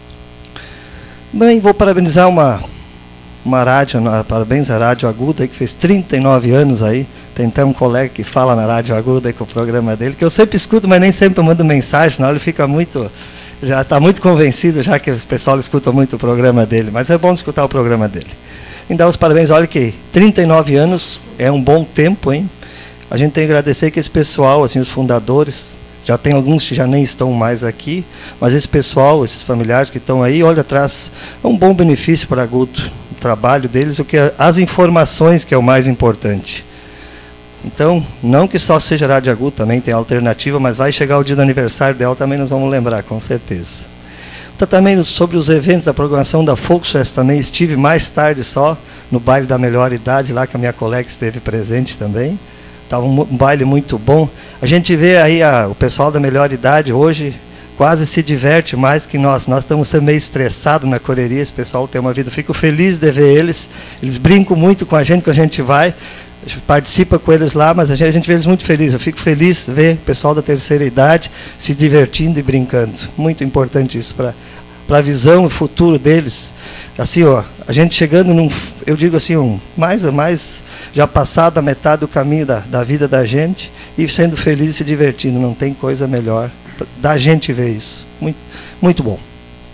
Bem, vou parabenizar uma, uma rádio, parabéns à Rádio Aguda, que fez trinta e nove anos aí. Tem até um colega que fala na Rádio Aguda com o programa dele, que eu sempre escuto, mas nem sempre eu mando mensagem, senão ele fica muito, já está muito convencido, já que o pessoal escuta muito o programa dele, mas é bom escutar o programa dele. E dar os parabéns, olha que trinta e nove anos é um bom tempo, hein? A gente tem que agradecer que esse pessoal, assim, os fundadores, já tem alguns que já nem estão mais aqui, mas esse pessoal, esses familiares que estão aí, olha atrás, é um bom benefício para Agudo, o trabalho deles, o que as informações que é o mais importante. Então, não que só seja Rádio Agudo, também tem alternativa, mas vai chegar o dia do aniversário dela, também nós vamos lembrar, com certeza. Então, também sobre os eventos da programação da Volksfest, também estive mais tarde só, no baile da melhor idade, lá que a minha colega esteve presente também. Estava um, um baile muito bom. A gente vê aí a, o pessoal da melhor idade hoje quase se diverte mais que nós. Nós estamos meio estressados na correria, esse pessoal tem uma vida. Fico feliz de ver eles, eles brincam muito com a gente, que a gente vai, a gente participa com eles lá, mas a gente, a gente vê eles muito felizes. Eu fico feliz de ver o pessoal da terceira idade se divertindo e brincando. Muito importante isso para para a visão e futuro deles. Assim, ó, a gente chegando num, eu digo assim, um, mais, mais já passado a metade do caminho da, da vida da gente e sendo feliz e se divertindo. Não tem coisa melhor da gente ver isso. Muito, muito bom.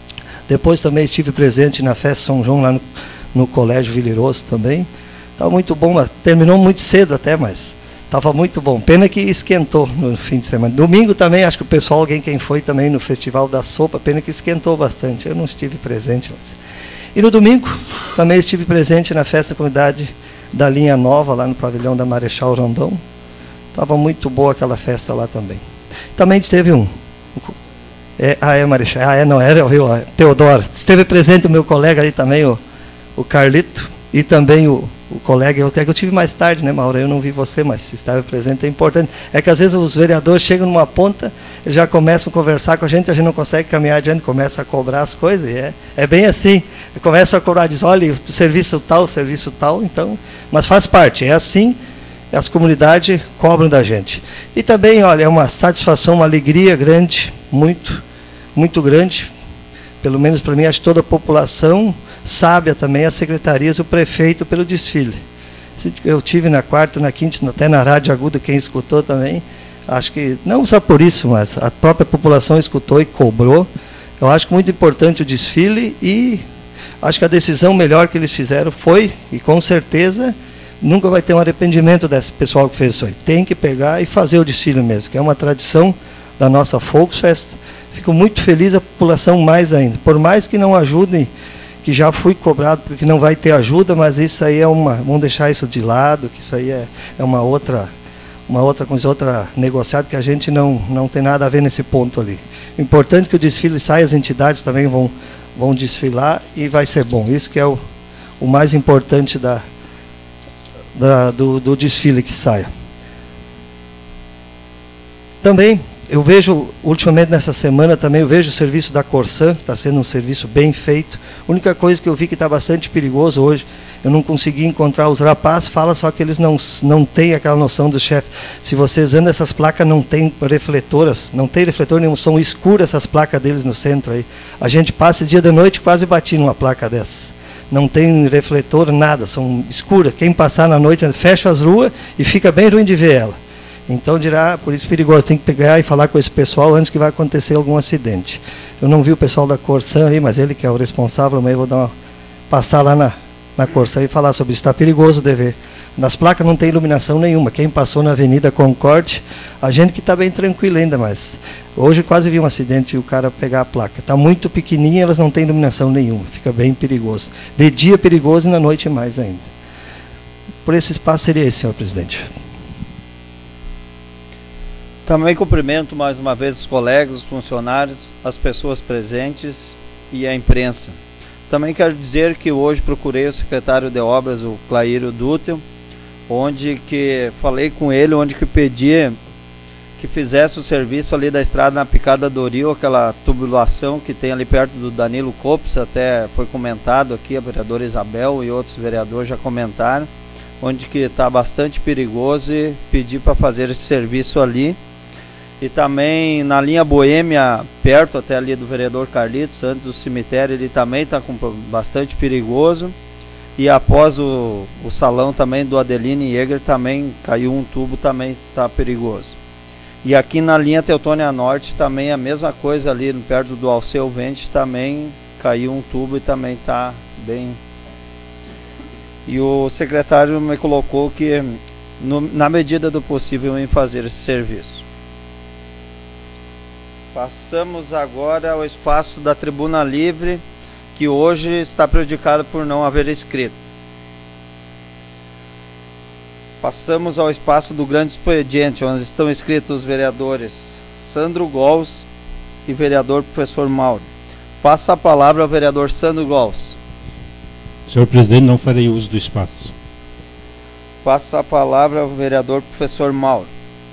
Depois também estive presente na festa São João lá no, no Colégio Viliroso também. Estava muito bom, mas terminou muito cedo até, mas estava muito bom. Pena que esquentou no fim de semana. Domingo também, acho que o pessoal, alguém quem foi também no Festival da Sopa, pena que esquentou bastante. Eu não estive presente. Mas... E no domingo também estive presente na festa da comunidade da Linha Nova, lá no pavilhão da Marechal Rondon. Estava muito boa aquela festa lá também. Também teve um... É, ah, é Marechal. Ah, é, não, era o é, Teodoro. Esteve presente o meu colega ali também, o, o Carlito, e também o, o colega, eu, até que eu tive mais tarde, né, Mauro? Eu não vi você, mas se estava presente é importante. É que às vezes os vereadores chegam numa ponta, já começam a conversar com a gente, a gente não consegue caminhar adiante, começa a cobrar as coisas, e é, é bem assim. Começa a cobrar, diz, olha, o serviço tal, o serviço tal, então, mas faz parte, é assim, as comunidades cobram da gente. E também, olha, é uma satisfação, uma alegria grande, muito, muito grande, pelo menos para mim, acho que toda a população sabe também, as secretarias, o prefeito pelo desfile. Eu tive na quarta, na quinta, até na Rádio Aguda, quem escutou também, acho que, não só por isso, mas a própria população escutou e cobrou. Eu acho que muito importante o desfile e acho que a decisão melhor que eles fizeram foi, e com certeza, nunca vai ter um arrependimento desse pessoal que fez isso aí. Tem que pegar e fazer o desfile mesmo, que é uma tradição da nossa Volksfest. Fico muito feliz, a população mais ainda. Por mais que não ajudem, que já fui cobrado porque não vai ter ajuda, mas isso aí é uma... Vamos deixar isso de lado, que isso aí é, é uma outra... Uma outra coisa, outra negociada, que a gente não, não tem nada a ver nesse ponto ali. O importante é que o desfile saia, as entidades também vão, vão desfilar e vai ser bom. Isso que é o, o mais importante da, da, do, do desfile que saia. Também, eu vejo, ultimamente nessa semana também, eu vejo o serviço da Corsan, que está sendo um serviço bem feito. A única coisa que eu vi que está bastante perigoso hoje, eu não consegui encontrar os rapazes, fala só que eles não, não têm aquela noção do chefe. Se vocês andam, essas placas não tem refletoras, não tem refletor nenhum, são escuras essas placas deles no centro aí. A gente passa dia de noite quase bati numa placa dessas. Não tem refletor, nada, são escuras. Quem passar na noite fecha as ruas e fica bem ruim de ver ela. Então dirá, por isso perigoso, tem que pegar e falar com esse pessoal antes que vai acontecer algum acidente. Eu não vi o pessoal da Corsan ali, mas ele que é o responsável, mas eu vou dar uma, passar lá na, na Corsan e falar sobre isso. Está perigoso de ver. Nas placas não tem iluminação nenhuma. Quem passou na Avenida Concorde, a gente que está bem tranquilo ainda, mas hoje quase vi um acidente e o cara pegar a placa. Está muito pequenininha, elas não têm iluminação nenhuma. Fica bem perigoso. De dia perigoso e na noite mais ainda. Por esse espaço seria esse, senhor presidente. Também cumprimento mais uma vez os colegas, os funcionários, as pessoas presentes e a imprensa. Também quero dizer que hoje procurei o secretário de obras, o Claírio Dutel, onde que falei com ele, onde que pedi que fizesse o serviço ali da estrada na Picada do Rio, aquela tubulação que tem ali perto do Danilo Copes, até foi comentado aqui, a vereadora Isabel e outros vereadores já comentaram, onde que está bastante perigoso e pedi para fazer esse serviço ali. E também na linha Boêmia, perto até ali do vereador Carlitos, antes do cemitério, ele também está com bastante perigoso. E após o, o salão também do Adeline Jäger, também caiu um tubo, também está perigoso. E aqui na linha Teutônia Norte também a mesma coisa ali, perto do Alceu Vente, também caiu um tubo e também está bem... E o secretário me colocou que, no, na medida do possível, em fazer esse serviço. Passamos agora ao espaço da Tribuna Livre, que hoje está prejudicado por não haver escrito. Passamos ao espaço do grande expediente, onde estão escritos os vereadores Sandro Gols e vereador professor Mauro. Passa a palavra ao vereador Sandro Gols. Senhor presidente, não farei uso do espaço. Passa a palavra ao vereador professor Mauro.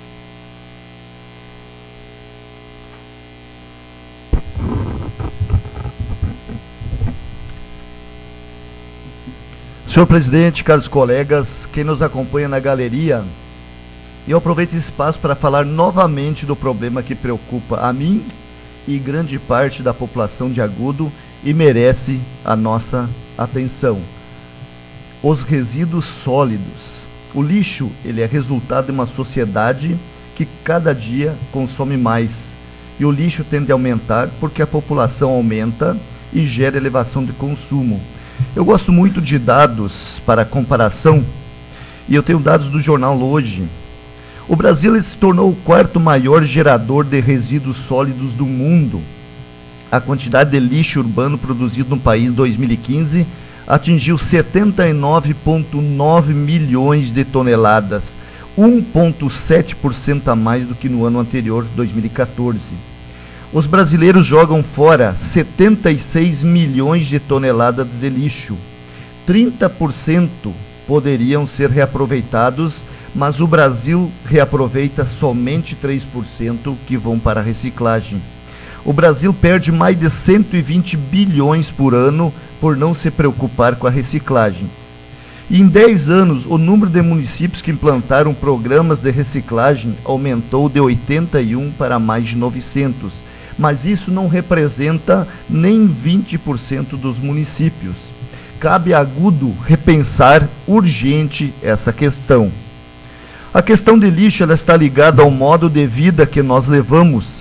Senhor presidente, caros colegas, quem nos acompanha na galeria, eu aproveito esse espaço para falar novamente do problema que preocupa a mim e grande parte da população de Agudo e merece a nossa atenção. Os resíduos sólidos. O lixo, ele é resultado de uma sociedade que cada dia consome mais. E o lixo tende a aumentar porque a população aumenta e gera elevação de consumo. Eu gosto muito de dados para comparação, e eu tenho dados do jornal Hoje. O Brasil ele se tornou o quarto maior gerador de resíduos sólidos do mundo. A quantidade de lixo urbano produzido no país em dois mil e quinze atingiu setenta e nove vírgula nove milhões de toneladas, um vírgula sete por cento a mais do que no ano anterior, dois mil e quatorze. Os brasileiros jogam fora setenta e seis milhões de toneladas de lixo. trinta por cento poderiam ser reaproveitados, mas o Brasil reaproveita somente três por cento que vão para a reciclagem. O Brasil perde mais de cento e vinte bilhões por ano por não se preocupar com a reciclagem. E em dez anos, o número de municípios que implantaram programas de reciclagem aumentou de oitenta e um para mais de novecentos. Mas isso não representa nem vinte por cento dos municípios. Cabe a Agudo repensar urgente essa questão. A questão de lixo ela está ligada ao modo de vida que nós levamos,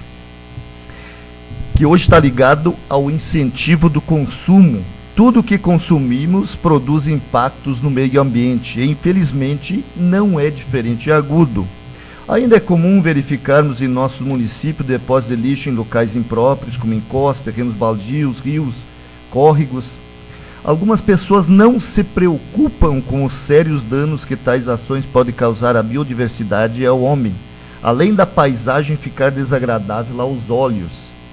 que hoje está ligado ao incentivo do consumo. Tudo que consumimos produz impactos no meio ambiente e, infelizmente, não é diferente em Agudo. Ainda é comum verificarmos em nossos municípios depósitos de lixo em locais impróprios, como encostas, terrenos baldios, rios, córregos. Algumas pessoas não se preocupam com os sérios danos que tais ações podem causar à biodiversidade e ao homem, além da paisagem ficar desagradável aos olhos.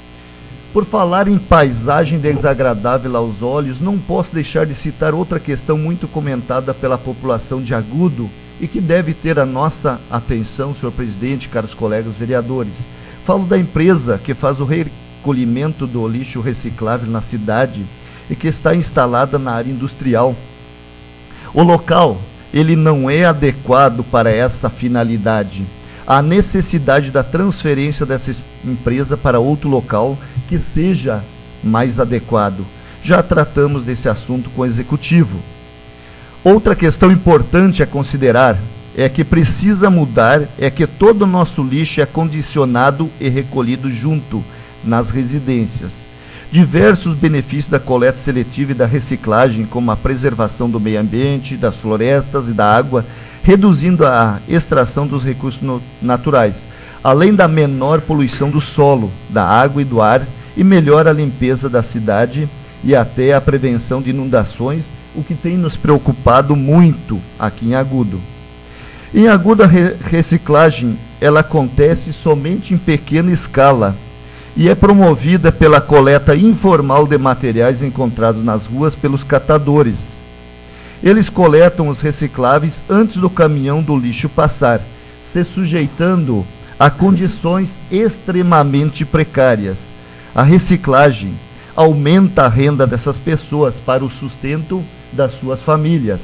Por falar em paisagem desagradável aos olhos, não posso deixar de citar outra questão muito comentada pela população de Agudo e que deve ter a nossa atenção, senhor presidente, caros colegas vereadores. Falo da empresa que faz o recolhimento do lixo reciclável na cidade e que está instalada na área industrial. O local, ele não é adequado para essa finalidade. Há necessidade da transferência dessa empresa para outro local que seja mais adequado. Já tratamos desse assunto com o executivo. Outra questão importante a considerar é que precisa mudar, é que todo o nosso lixo é condicionado e recolhido junto nas residências. Diversos benefícios da coleta seletiva e da reciclagem, como a preservação do meio ambiente, das florestas e da água, reduzindo a extração dos recursos naturais, além da menor poluição do solo, da água e do ar, e melhora a limpeza da cidade e até a prevenção de inundações, o que tem nos preocupado muito aqui em Agudo. Em Agudo, a re reciclagem ela acontece somente em pequena escala e é promovida pela coleta informal de materiais encontrados nas ruas pelos catadores. Eles coletam os recicláveis antes do caminhão do lixo passar, se sujeitando a condições extremamente precárias. A reciclagem aumenta a renda dessas pessoas para o sustento das suas famílias.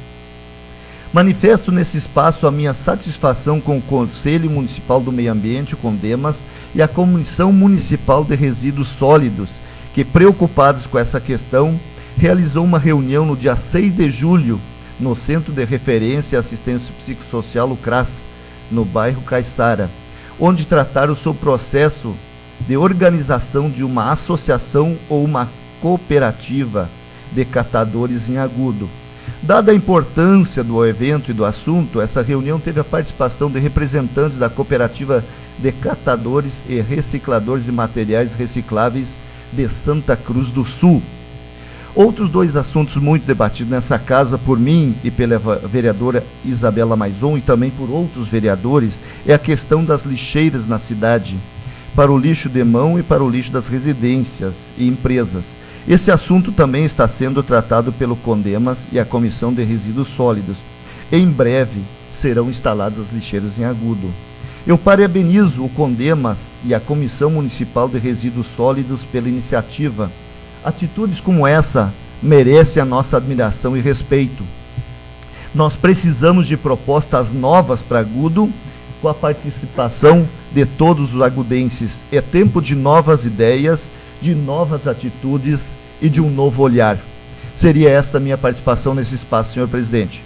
Manifesto nesse espaço a minha satisfação com o Conselho Municipal do Meio Ambiente, o CONDEMAS, e a Comissão Municipal de Resíduos Sólidos, que, preocupados com essa questão, realizou uma reunião no dia seis de julho, no Centro de Referência e Assistência Psicossocial, o CRAS, no bairro Caiçara, onde trataram sobre o processo de organização de uma associação ou uma cooperativa de catadores em Agudo. Dada a importância do evento e do assunto, essa reunião teve a participação de representantes da Cooperativa de Catadores e Recicladores de Materiais Recicláveis de Santa Cruz do Sul. Outros dois assuntos muito debatidos nessa casa por mim e pela vereadora Isabela Maison e também por outros vereadores é a questão das lixeiras na cidade, para o lixo de mão e para o lixo das residências e empresas. Esse assunto também está sendo tratado pelo CONDEMAS e a Comissão de Resíduos Sólidos. Em breve serão instaladas as lixeiras em Agudo. Eu parabenizo o CONDEMAS e a Comissão Municipal de Resíduos Sólidos pela iniciativa. Atitudes como essa merecem a nossa admiração e respeito. Nós precisamos de propostas novas para Agudo, com a participação de todos os agudenses. É tempo de novas ideias, de novas atitudes e de um novo olhar. Seria esta a minha participação nesse espaço, senhor presidente.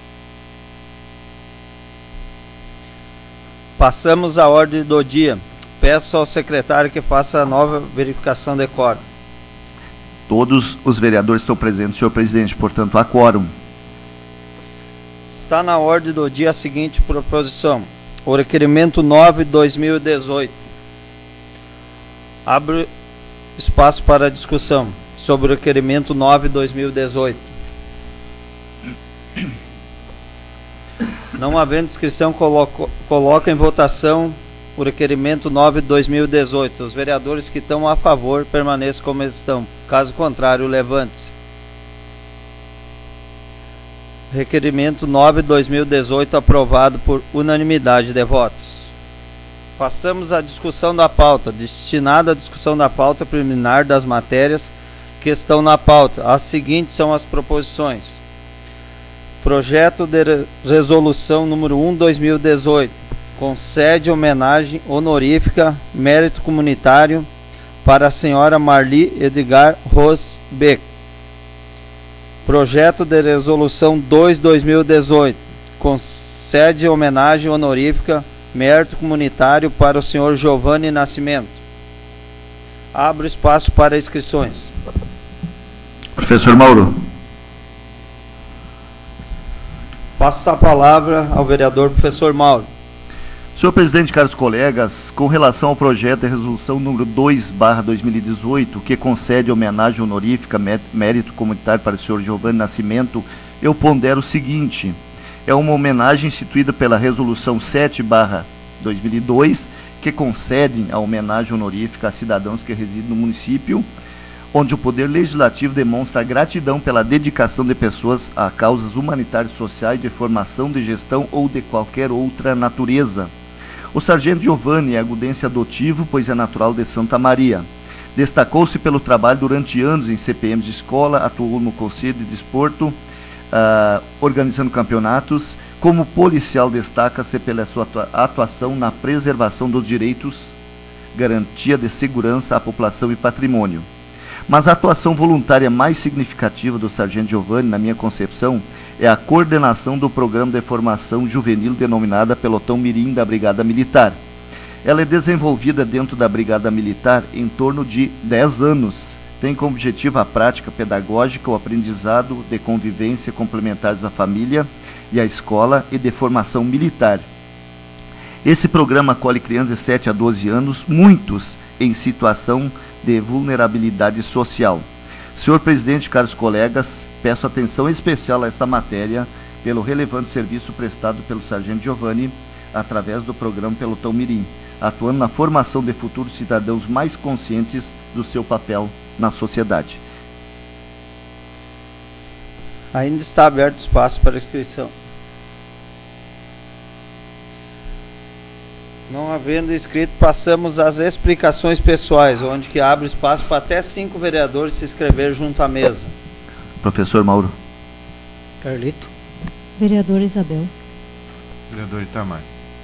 Passamos à ordem do dia. Peço ao secretário que faça a nova verificação de quórum. Todos os vereadores estão presentes, senhor presidente, portanto, há quórum. Está na ordem do dia seguinte proposição. O requerimento nove de dois mil e dezoito. Abro espaço para discussão sobre o requerimento nove de dois mil e dezoito. Não havendo inscrição, coloco, coloco em votação o requerimento nove de dois mil e dezoito. Os vereadores que estão a favor permaneçam como estão. Caso contrário, levante-se. Requerimento nove de dois mil e dezoito aprovado por unanimidade de votos. Passamos à discussão da pauta, destinada à discussão da pauta preliminar das matérias que estão na pauta. As seguintes são as proposições. Projeto de resolução número um de dois mil e dezoito. Concede homenagem honorífica, mérito comunitário para a senhora Marli Edgar Rosbeck. Projeto de resolução dois de dois mil e dezoito. Concede homenagem honorífica, mérito comunitário para o senhor Giovanni Nascimento. Abro espaço para inscrições. Professor Mauro. Passo a palavra ao vereador professor Mauro. Senhor presidente, caros colegas, com relação ao projeto de resolução número dois barra dois mil e dezoito, que concede homenagem honorífica, mérito comunitário para o senhor Giovanni Nascimento, eu pondero o seguinte: é uma homenagem instituída pela resolução sete barra dois mil e dois, que concede a homenagem honorífica a cidadãos que residem no município, onde o Poder Legislativo demonstra gratidão pela dedicação de pessoas a causas humanitárias, sociais, de formação, de gestão ou de qualquer outra natureza. O sargento Giovanni é agudense adotivo, pois é natural de Santa Maria. Destacou-se pelo trabalho durante anos em C P Ms de escola, atuou no Conselho de Desporto, uh, organizando campeonatos. Como policial, destaca-se pela sua atuação na preservação dos direitos, garantia de segurança à população e patrimônio. Mas a atuação voluntária mais significativa do sargento Giovanni, na minha concepção, é a coordenação do programa de formação juvenil denominada Pelotão Mirim da Brigada Militar. Ela é desenvolvida dentro da Brigada Militar em torno de dez anos. Tem como objetivo a prática pedagógica, o aprendizado de convivência complementares à família e à escola e de formação militar. Esse programa acolhe crianças de sete a doze anos, muitos em situação de vulnerabilidade social. Senhor presidente, caros colegas, peço atenção especial a esta matéria pelo relevante serviço prestado pelo sargento Giovanni através do programa Pelotão Mirim, atuando na formação de futuros cidadãos mais conscientes do seu papel na sociedade. Ainda está aberto espaço para inscrição. Não havendo inscrito, passamos às explicações pessoais, onde que abre espaço para até cinco vereadores se inscrever junto à mesa. Professor Mauro. Carlito. Vereador Isabel. Vereador Itamar.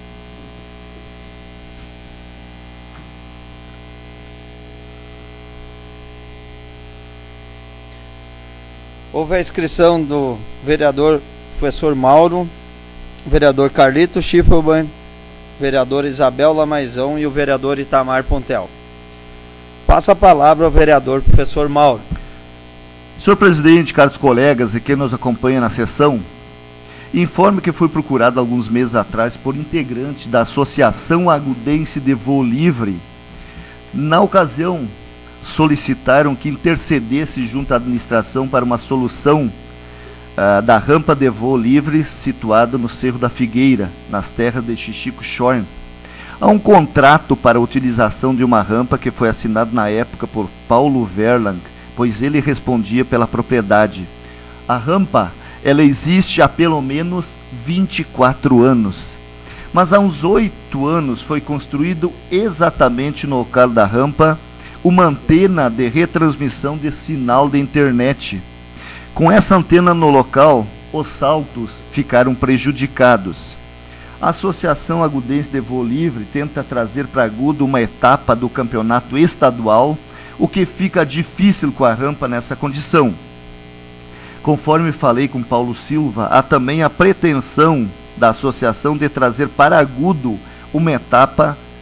Houve a inscrição do vereador professor Mauro, vereador Carlito Schiffelbein, vereador Isabel Lamaizão e o vereador Itamar Pontel. Passa a palavra ao vereador professor Mauro. Senhor presidente, caros colegas e quem nos acompanha na sessão, informo que fui procurado alguns meses atrás por integrantes da Associação Agudense de Voo Livre. Na ocasião, solicitaram que intercedesse junto à administração para uma solução uh, da rampa de voo livre situada no Cerro da Figueira, nas terras de Xixico Shorn. Há um contrato para a utilização de uma rampa que foi assinado na época por Paulo Verlang, pois ele respondia pela propriedade. A rampa, ela existe há pelo menos vinte e quatro anos. Mas há uns oito anos foi construído exatamente no local da rampa uma antena de retransmissão de sinal de internet. Com essa antena no local, os saltos ficaram prejudicados. A Associação Agudense de Voo Livre tenta trazer para Agudo uma etapa do campeonato estadual, o que fica difícil com a rampa nessa condição. Conforme falei com Paulo Silva, há também a pretensão da associação de trazer para Agudo uma etapa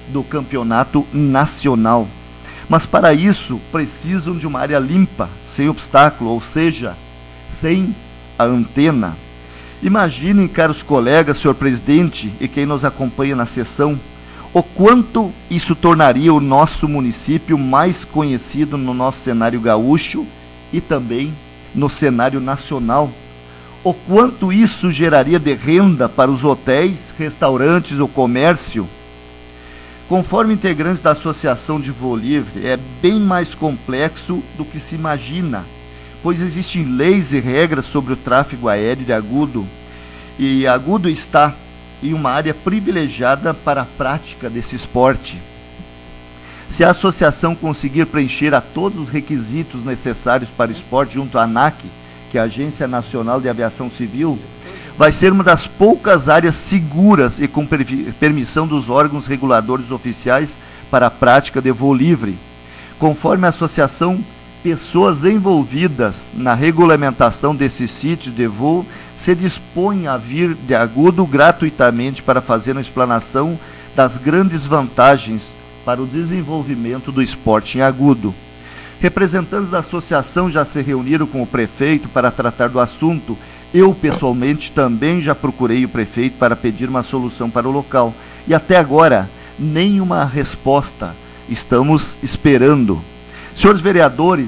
do campeonato nacional. Mas para isso precisam de uma área limpa, sem obstáculo, ou seja, sem a antena. Imaginem, caros colegas, senhor presidente e quem nos acompanha na sessão, o quanto isso tornaria o nosso município mais conhecido no nosso cenário gaúcho e também no cenário nacional. O quanto isso geraria de renda para os hotéis, restaurantes, o comércio. Conforme integrantes da Associação de Voo Livre, é bem mais complexo do que se imagina, pois existem leis e regras sobre o tráfego aéreo de Agudo, e Agudo está em uma área privilegiada para a prática desse esporte. Se a associação conseguir preencher a todos os requisitos necessários para o esporte junto à ANAC, que é a Agência Nacional de Aviação Civil, vai ser uma das poucas áreas seguras e com permissão dos órgãos reguladores oficiais para a prática de voo livre. Conforme a associação, pessoas envolvidas na regulamentação desses sítios de voo se dispõem a vir de Agudo gratuitamente para fazer uma explanação das grandes vantagens para o desenvolvimento do esporte em Agudo. Representantes da associação já se reuniram com o prefeito para tratar do assunto. Eu, pessoalmente, também já procurei o prefeito para pedir uma solução para o local. E até agora, nenhuma resposta. Estamos esperando. Senhores vereadores,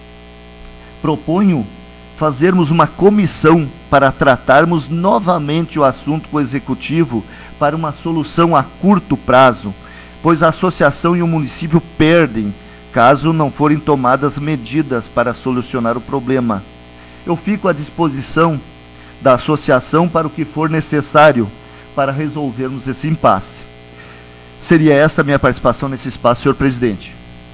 proponho fazermos uma comissão para tratarmos novamente o assunto com o Executivo para uma solução a curto prazo, pois a associação e o município perdem caso não forem tomadas medidas para solucionar o problema. Eu fico à disposição da associação para o que for necessário para resolvermos esse impasse. Seria essa a minha participação nesse espaço, senhor presidente.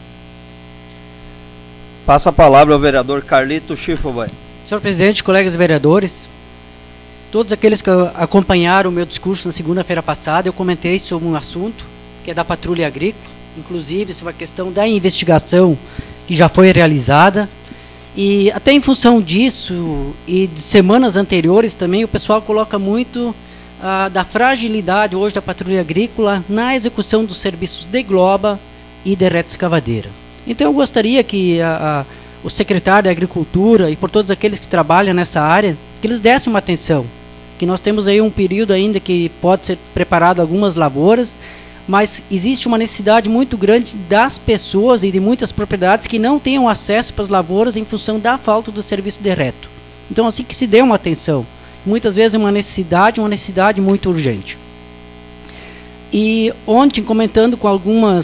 Passa a palavra ao vereador Carlito Schiffelbein. Senhor presidente, colegas vereadores, todos aqueles que acompanharam o meu discurso na segunda-feira passada, eu comentei sobre um assunto que é da patrulha agrícola, inclusive sobre a questão da investigação que já foi realizada. E até em função disso e de semanas anteriores também, o pessoal coloca muito ah, da fragilidade hoje da patrulha agrícola na execução dos serviços de globa e de reta escavadeira. Então eu gostaria que a, a, o secretário da Agricultura e por todos aqueles que trabalham nessa área, que eles dessem uma atenção, que nós temos aí um período ainda que pode ser preparado algumas lavouras, mas existe uma necessidade muito grande das pessoas e de muitas propriedades que não tenham acesso para as lavouras em função da falta do serviço de reto. Então, assim que se dê uma atenção. Muitas vezes é uma necessidade, uma necessidade muito urgente. E ontem, comentando com algumas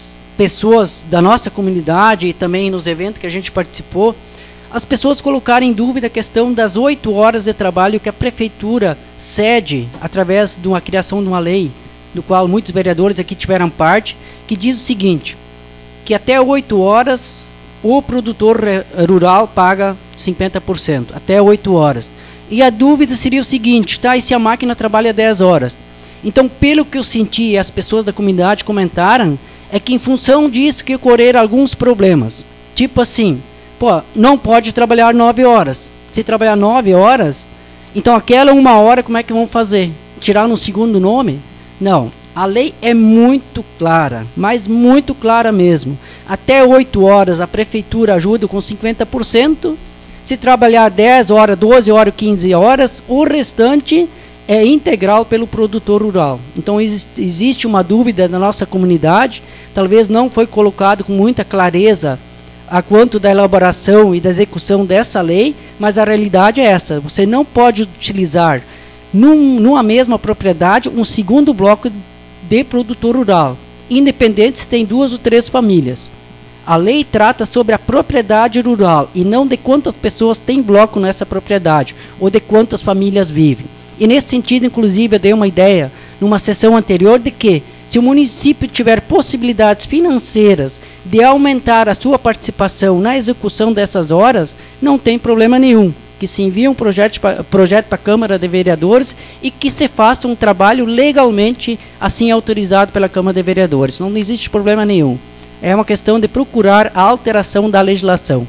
pessoas da nossa comunidade e também nos eventos que a gente participou, as pessoas colocaram em dúvida a questão das oito horas de trabalho que a prefeitura cede através de uma criação de uma lei, do qual muitos vereadores aqui tiveram parte, que diz o seguinte, que até oito horas o produtor rural paga cinquenta por cento, até oito horas. E a dúvida seria o seguinte, tá, e se a máquina trabalha dez horas? Então, pelo que eu senti e as pessoas da comunidade comentaram, é que em função disso que ocorreram alguns problemas. Tipo assim, pô, não pode trabalhar nove horas. Se trabalhar nove horas, então aquela uma hora como é que vão fazer? Tirar um segundo nome? Não, a lei é muito clara, mas muito clara mesmo. Até oito horas a prefeitura ajuda com cinquenta por cento. Se trabalhar dez horas, doze horas, quinze horas, o restante é integral pelo produtor rural. Então existe uma dúvida na nossa comunidade, talvez não foi colocado com muita clareza a quanto da elaboração e da execução dessa lei, mas a realidade é essa, você não pode utilizar num, numa mesma propriedade um segundo bloco de produtor rural, independente se tem duas ou três famílias. A lei trata sobre a propriedade rural e não de quantas pessoas têm bloco nessa propriedade ou de quantas famílias vivem. E nesse sentido, inclusive, eu dei uma ideia numa sessão anterior de que, se o município tiver possibilidades financeiras de aumentar a sua participação na execução dessas horas, não tem problema nenhum. Que se envie um projeto projeto para a Câmara de Vereadores e que se faça um trabalho legalmente assim autorizado pela Câmara de Vereadores. Não existe problema nenhum. É uma questão de procurar a alteração da legislação.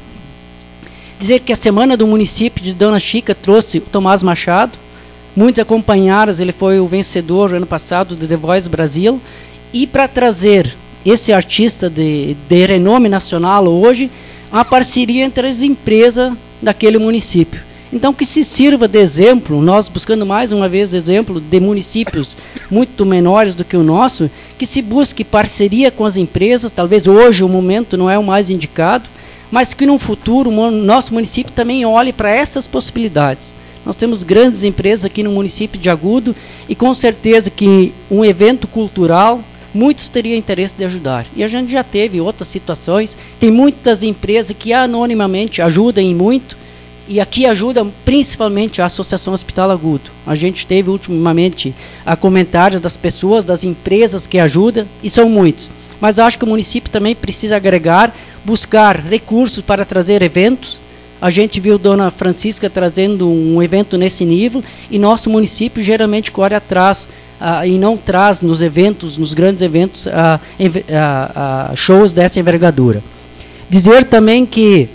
Dizer que a Semana do Município de Dona Chica trouxe o Tomás Machado. Muitos acompanharam, ele foi o vencedor ano passado do The Voice Brasil. e para trazer esse artista de, de renome nacional hoje, a parceria entre as empresas daquele município. Então, que se sirva de exemplo, nós buscando mais uma vez exemplo de municípios muito menores do que o nosso, que se busque parceria com as empresas, talvez hoje o momento não é o mais indicado, mas que no futuro o nosso município também olhe para essas possibilidades. Nós temos grandes empresas aqui no município de Agudo e com certeza que um evento cultural, muitos teriam interesse de ajudar. E a gente já teve outras situações, tem muitas empresas que anonimamente ajudam em muito, e aqui ajuda principalmente a Associação Hospital Agudo. A gente teve ultimamente a comentários das pessoas, das empresas que ajudam, e são muitos. Mas acho que o município também precisa agregar, buscar recursos para trazer eventos. A gente viu Dona Francisca trazendo um evento nesse nível, e nosso município geralmente corre atrás ah, e não traz nos eventos, nos grandes eventos, ah, ah, ah, shows dessa envergadura. Dizer também que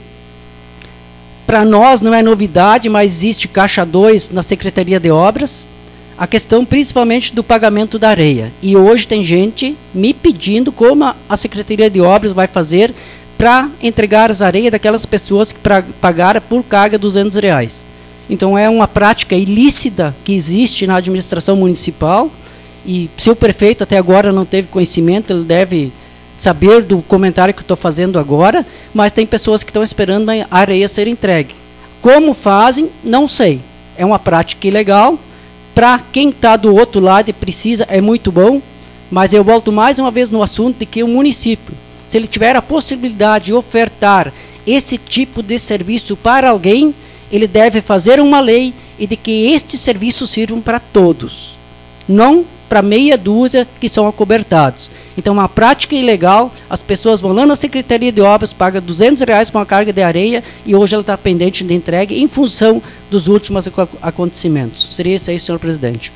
para nós não é novidade, mas existe Caixa dois na Secretaria de Obras, a questão principalmente do pagamento da areia. E hoje tem gente me pedindo como a Secretaria de Obras vai fazer para entregar as areias daquelas pessoas que pra, pagaram por carga duzentos reais. Então é uma prática ilícita que existe na administração municipal, e se o prefeito até agora não teve conhecimento, ele deve saber do comentário que estou fazendo agora, mas tem pessoas que estão esperando a areia ser entregue. Como fazem, não sei. É uma prática ilegal. Para quem está do outro lado e precisa, é muito bom, mas eu volto mais uma vez no assunto de que o município, se ele tiver a possibilidade de ofertar esse tipo de serviço para alguém, ele deve fazer uma lei e de que estes serviços sirvam para todos, não para meia dúzia que são acobertados. Então, uma prática ilegal, as pessoas vão lá na Secretaria de Obras, pagam duzentos reais com a carga de areia, e hoje ela está pendente de entrega em função dos últimos acontecimentos. Seria isso aí, senhor presidente.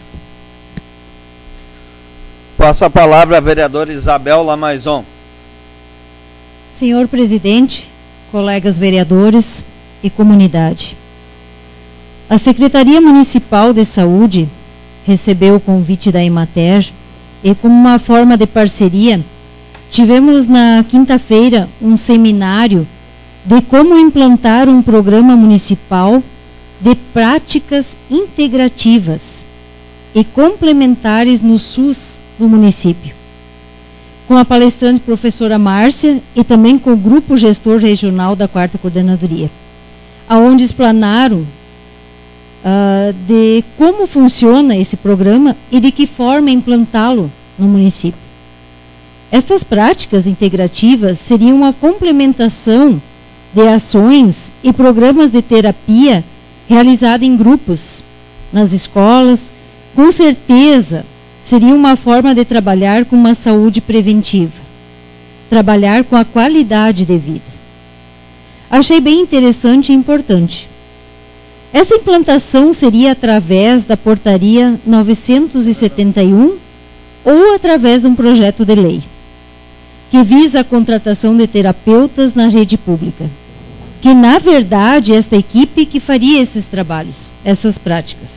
Passa a palavra à vereadora Isabel Lamaison. Senhor presidente, colegas vereadores e comunidade. A Secretaria Municipal de Saúde recebeu o convite da Emater e, como uma forma de parceria, tivemos na quinta-feira um seminário de como implantar um programa municipal de práticas integrativas e complementares no SUS do município, com a palestrante professora Márcia e também com o grupo gestor regional da quarta coordenadoria, aonde explanaram Uh, de como funciona esse programa e de que forma implantá-lo no município. Estas práticas integrativas seriam uma complementação de ações e programas de terapia realizada em grupos, nas escolas. Com certeza, seria uma forma de trabalhar com uma saúde preventiva, trabalhar com a qualidade de vida. Achei bem interessante e importante. Essa implantação seria através da portaria novecentos e setenta e um ou através de um projeto de lei que visa a contratação de terapeutas na rede pública, que na verdade é esta equipe que faria esses trabalhos, essas práticas.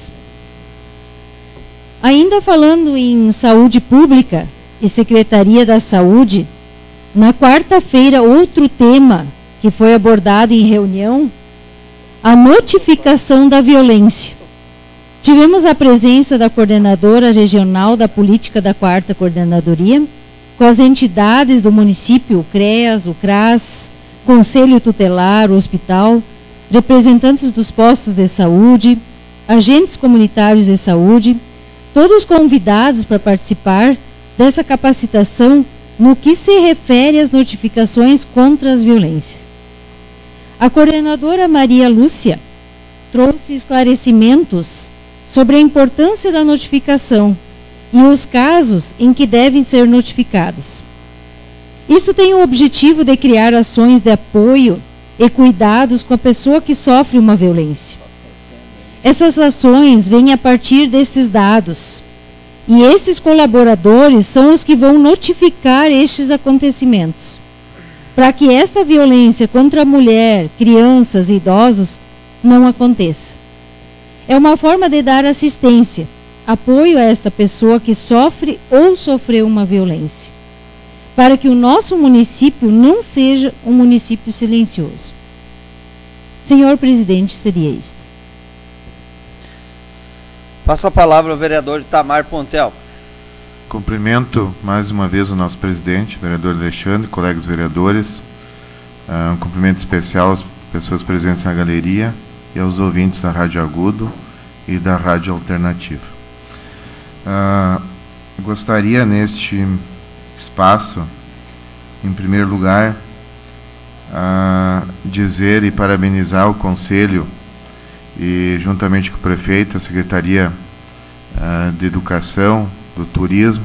Ainda falando em saúde pública e Secretaria da Saúde, na quarta-feira outro tema que foi abordado em reunião, a notificação da violência. Tivemos a presença da coordenadora regional da política da quarta coordenadoria, com as entidades do município, o CREAS, o CRAS, Conselho Tutelar, o hospital, representantes dos postos de saúde, agentes comunitários de saúde, todos convidados para participar dessa capacitação no que se refere às notificações contra as violências. A coordenadora Maria Lúcia trouxe esclarecimentos sobre a importância da notificação e os casos em que devem ser notificados. Isso tem o objetivo de criar ações de apoio e cuidados com a pessoa que sofre uma violência. Essas ações vêm a partir desses dados, e esses colaboradores são os que vão notificar estes acontecimentos, para que essa violência contra a mulher, crianças e idosos não aconteça. É uma forma de dar assistência apoio a esta pessoa que sofre ou sofreu uma violência, para que o nosso município não seja um município silencioso. Senhor presidente, seria isto. Passo a palavra ao vereador Itamar Pontel. Cumprimento mais uma vez o nosso presidente, vereador Alexandre, colegas vereadores. Uh, um cumprimento especial às pessoas presentes na galeria e aos ouvintes da Rádio Agudo e da Rádio Alternativa. Uh, gostaria neste espaço, em primeiro lugar, uh, dizer e parabenizar o Conselho e juntamente com o prefeito, a Secretaria uh, de Educação, do Turismo,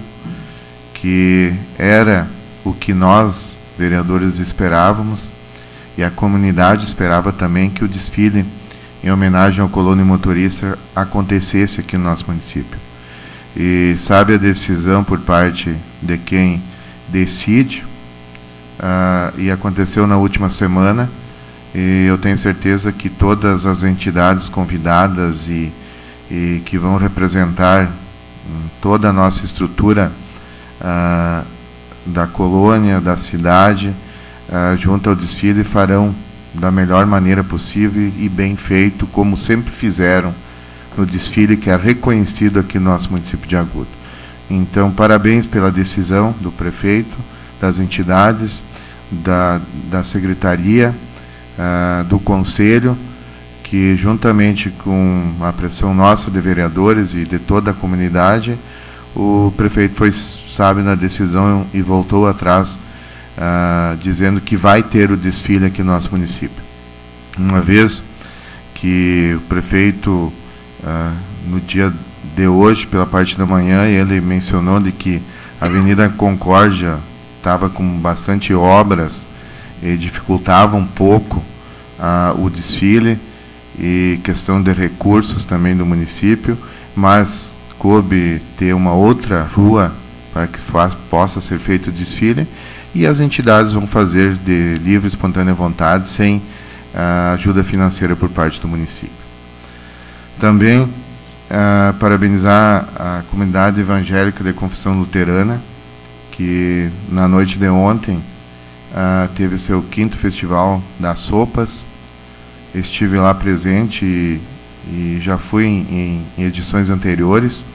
que era o que nós, vereadores, esperávamos, e a comunidade esperava também que o desfile em homenagem ao colono motorista acontecesse aqui no nosso município. E sabe a decisão por parte de quem decide, uh, e aconteceu na última semana, e eu tenho certeza que todas as entidades convidadas e, e que vão representar um, toda a nossa estrutura uh, da colônia, da cidade, uh, junto ao desfile, farão da melhor maneira possível e bem feito, como sempre fizeram no desfile que é reconhecido aqui no nosso município de Agudo. Então, parabéns pela decisão do prefeito, das entidades, da, da secretaria, uh, do conselho, que juntamente com a pressão nossa de vereadores e de toda a comunidade, o prefeito foi sábio na decisão e voltou atrás, uh, dizendo que vai ter o desfile aqui no nosso município. Uma vez que o prefeito, Uh, no dia de hoje, pela parte da manhã, ele mencionou de que a Avenida Concórdia estava com bastante obras e dificultava um pouco uh, o desfile e questão de recursos também do município, mas coube ter uma outra rua para que faz, possa ser feito o desfile, e as entidades vão fazer de livre e espontânea vontade, sem uh, ajuda financeira por parte do município. Também uh, parabenizar a comunidade evangélica de Confissão Luterana, que na noite de ontem uh, teve seu quinto festival das sopas. Estive lá presente e, e já fui em, em edições anteriores,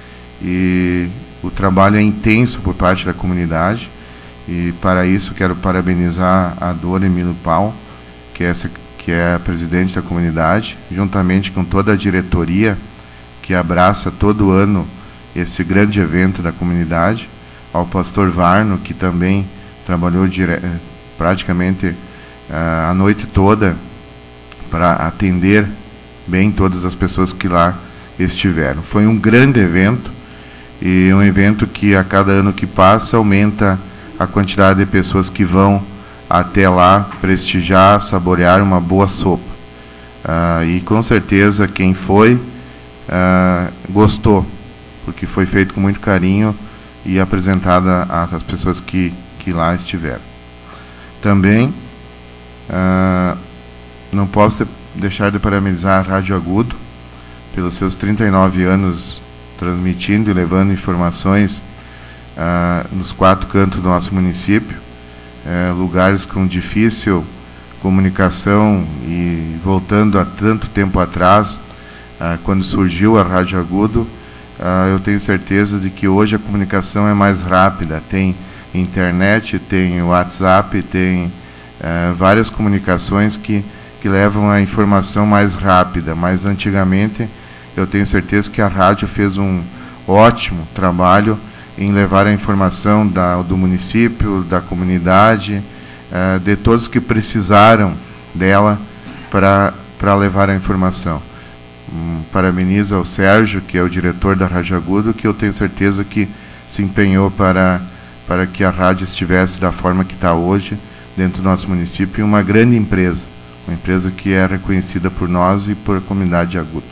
e o trabalho é intenso por parte da comunidade, e para isso quero parabenizar a Dora Emílio Pau, que é essa que é a presidente da comunidade, juntamente com toda a diretoria que abraça todo ano esse grande evento da comunidade, ao pastor Varno, que também trabalhou dire... praticamente uh, a noite toda para atender bem todas as pessoas que lá estiveram. Foi um grande evento, e um evento que a cada ano que passa aumenta a quantidade de pessoas que vão até lá prestigiar, saborear uma boa sopa. Uh, e com certeza quem foi uh, gostou, porque foi feito com muito carinho e apresentada às pessoas que, que lá estiveram. Também uh, não posso deixar de parabenizar a Rádio Agudo pelos seus trinta e nove anos transmitindo e levando informações uh, nos quatro cantos do nosso município. É, lugares com difícil comunicação, e voltando a tanto tempo atrás, ah, quando surgiu a Rádio Agudo, ah, eu tenho certeza de que hoje a comunicação é mais rápida, tem internet, tem WhatsApp, tem ah, várias comunicações que, que levam a informação mais rápida, mas antigamente eu tenho certeza que a rádio fez um ótimo trabalho em levar a informação da, do município, da comunidade, uh, de todos que precisaram dela para levar a informação. Um, parabenizo ao Sérgio, que é o diretor da Rádio Agudo, que eu tenho certeza que se empenhou para, para que a rádio estivesse da forma que está hoje, dentro do nosso município, uma grande empresa, uma empresa que é reconhecida por nós e por a comunidade de Agudo.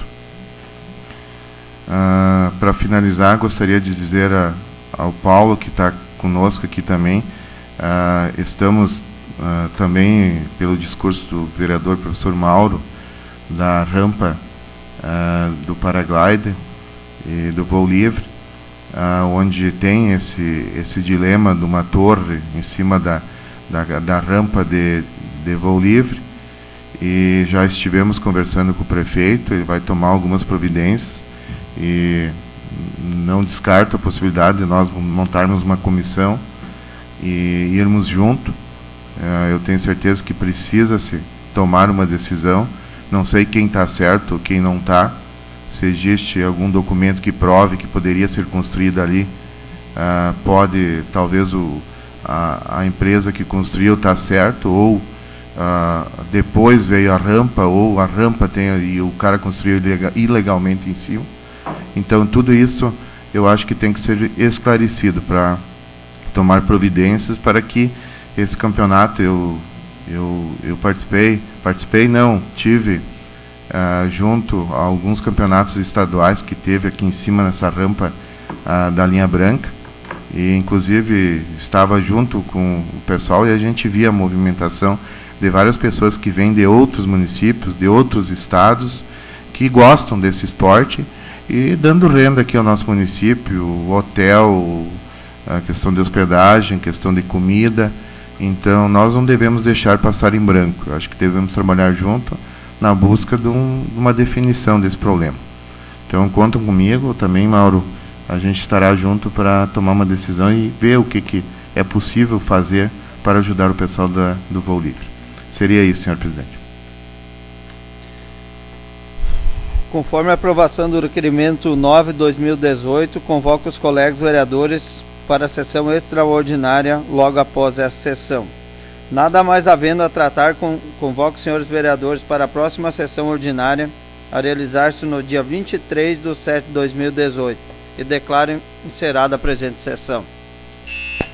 Uh, para finalizar, gostaria de dizer a ao Paulo, que está conosco aqui também, uh, estamos uh, também, pelo discurso do vereador professor Mauro, da rampa uh, do paraglider, e do voo livre, ah, onde tem esse, esse dilema de uma torre em cima da, da, da rampa de, de voo livre, e já estivemos conversando com o prefeito. Ele vai tomar algumas providências e não descarto a possibilidade de nós montarmos uma comissão e irmos junto. Uh, eu tenho certeza que precisa-se tomar uma decisão. Não sei quem está certo ou quem não está. Se existe algum documento que prove que poderia ser construído ali, uh, pode, talvez o, a, a empresa que construiu está certo, ou uh, depois veio a rampa, ou a rampa tem e o cara construiu ilegal, ilegalmente em cima. Então tudo isso eu acho que tem que ser esclarecido para tomar providências para que esse campeonato, eu, eu, eu participei, participei não, tive uh, junto a alguns campeonatos estaduais que teve aqui em cima nessa rampa uh, da linha branca, e inclusive estava junto com o pessoal e a gente via a movimentação de várias pessoas que vêm de outros municípios, de outros estados, que gostam desse esporte e dando renda aqui ao nosso município, o hotel, a questão de hospedagem, questão de comida. Então nós não devemos deixar passar em branco. Acho que devemos trabalhar junto na busca de, um, de uma definição desse problema. Então contam comigo também, Mauro. A gente estará junto para tomar uma decisão e ver o que, que é possível fazer para ajudar o pessoal da, do voo livre. Seria isso, senhor presidente. Conforme a aprovação do requerimento nove barra dois mil e dezoito, convoco os colegas vereadores para a sessão extraordinária logo após essa sessão. Nada mais havendo a tratar, com, convoco os senhores vereadores para a próxima sessão ordinária a realizar-se no dia vinte e três de setembro de dois mil e dezoito e declaro encerrada a presente sessão.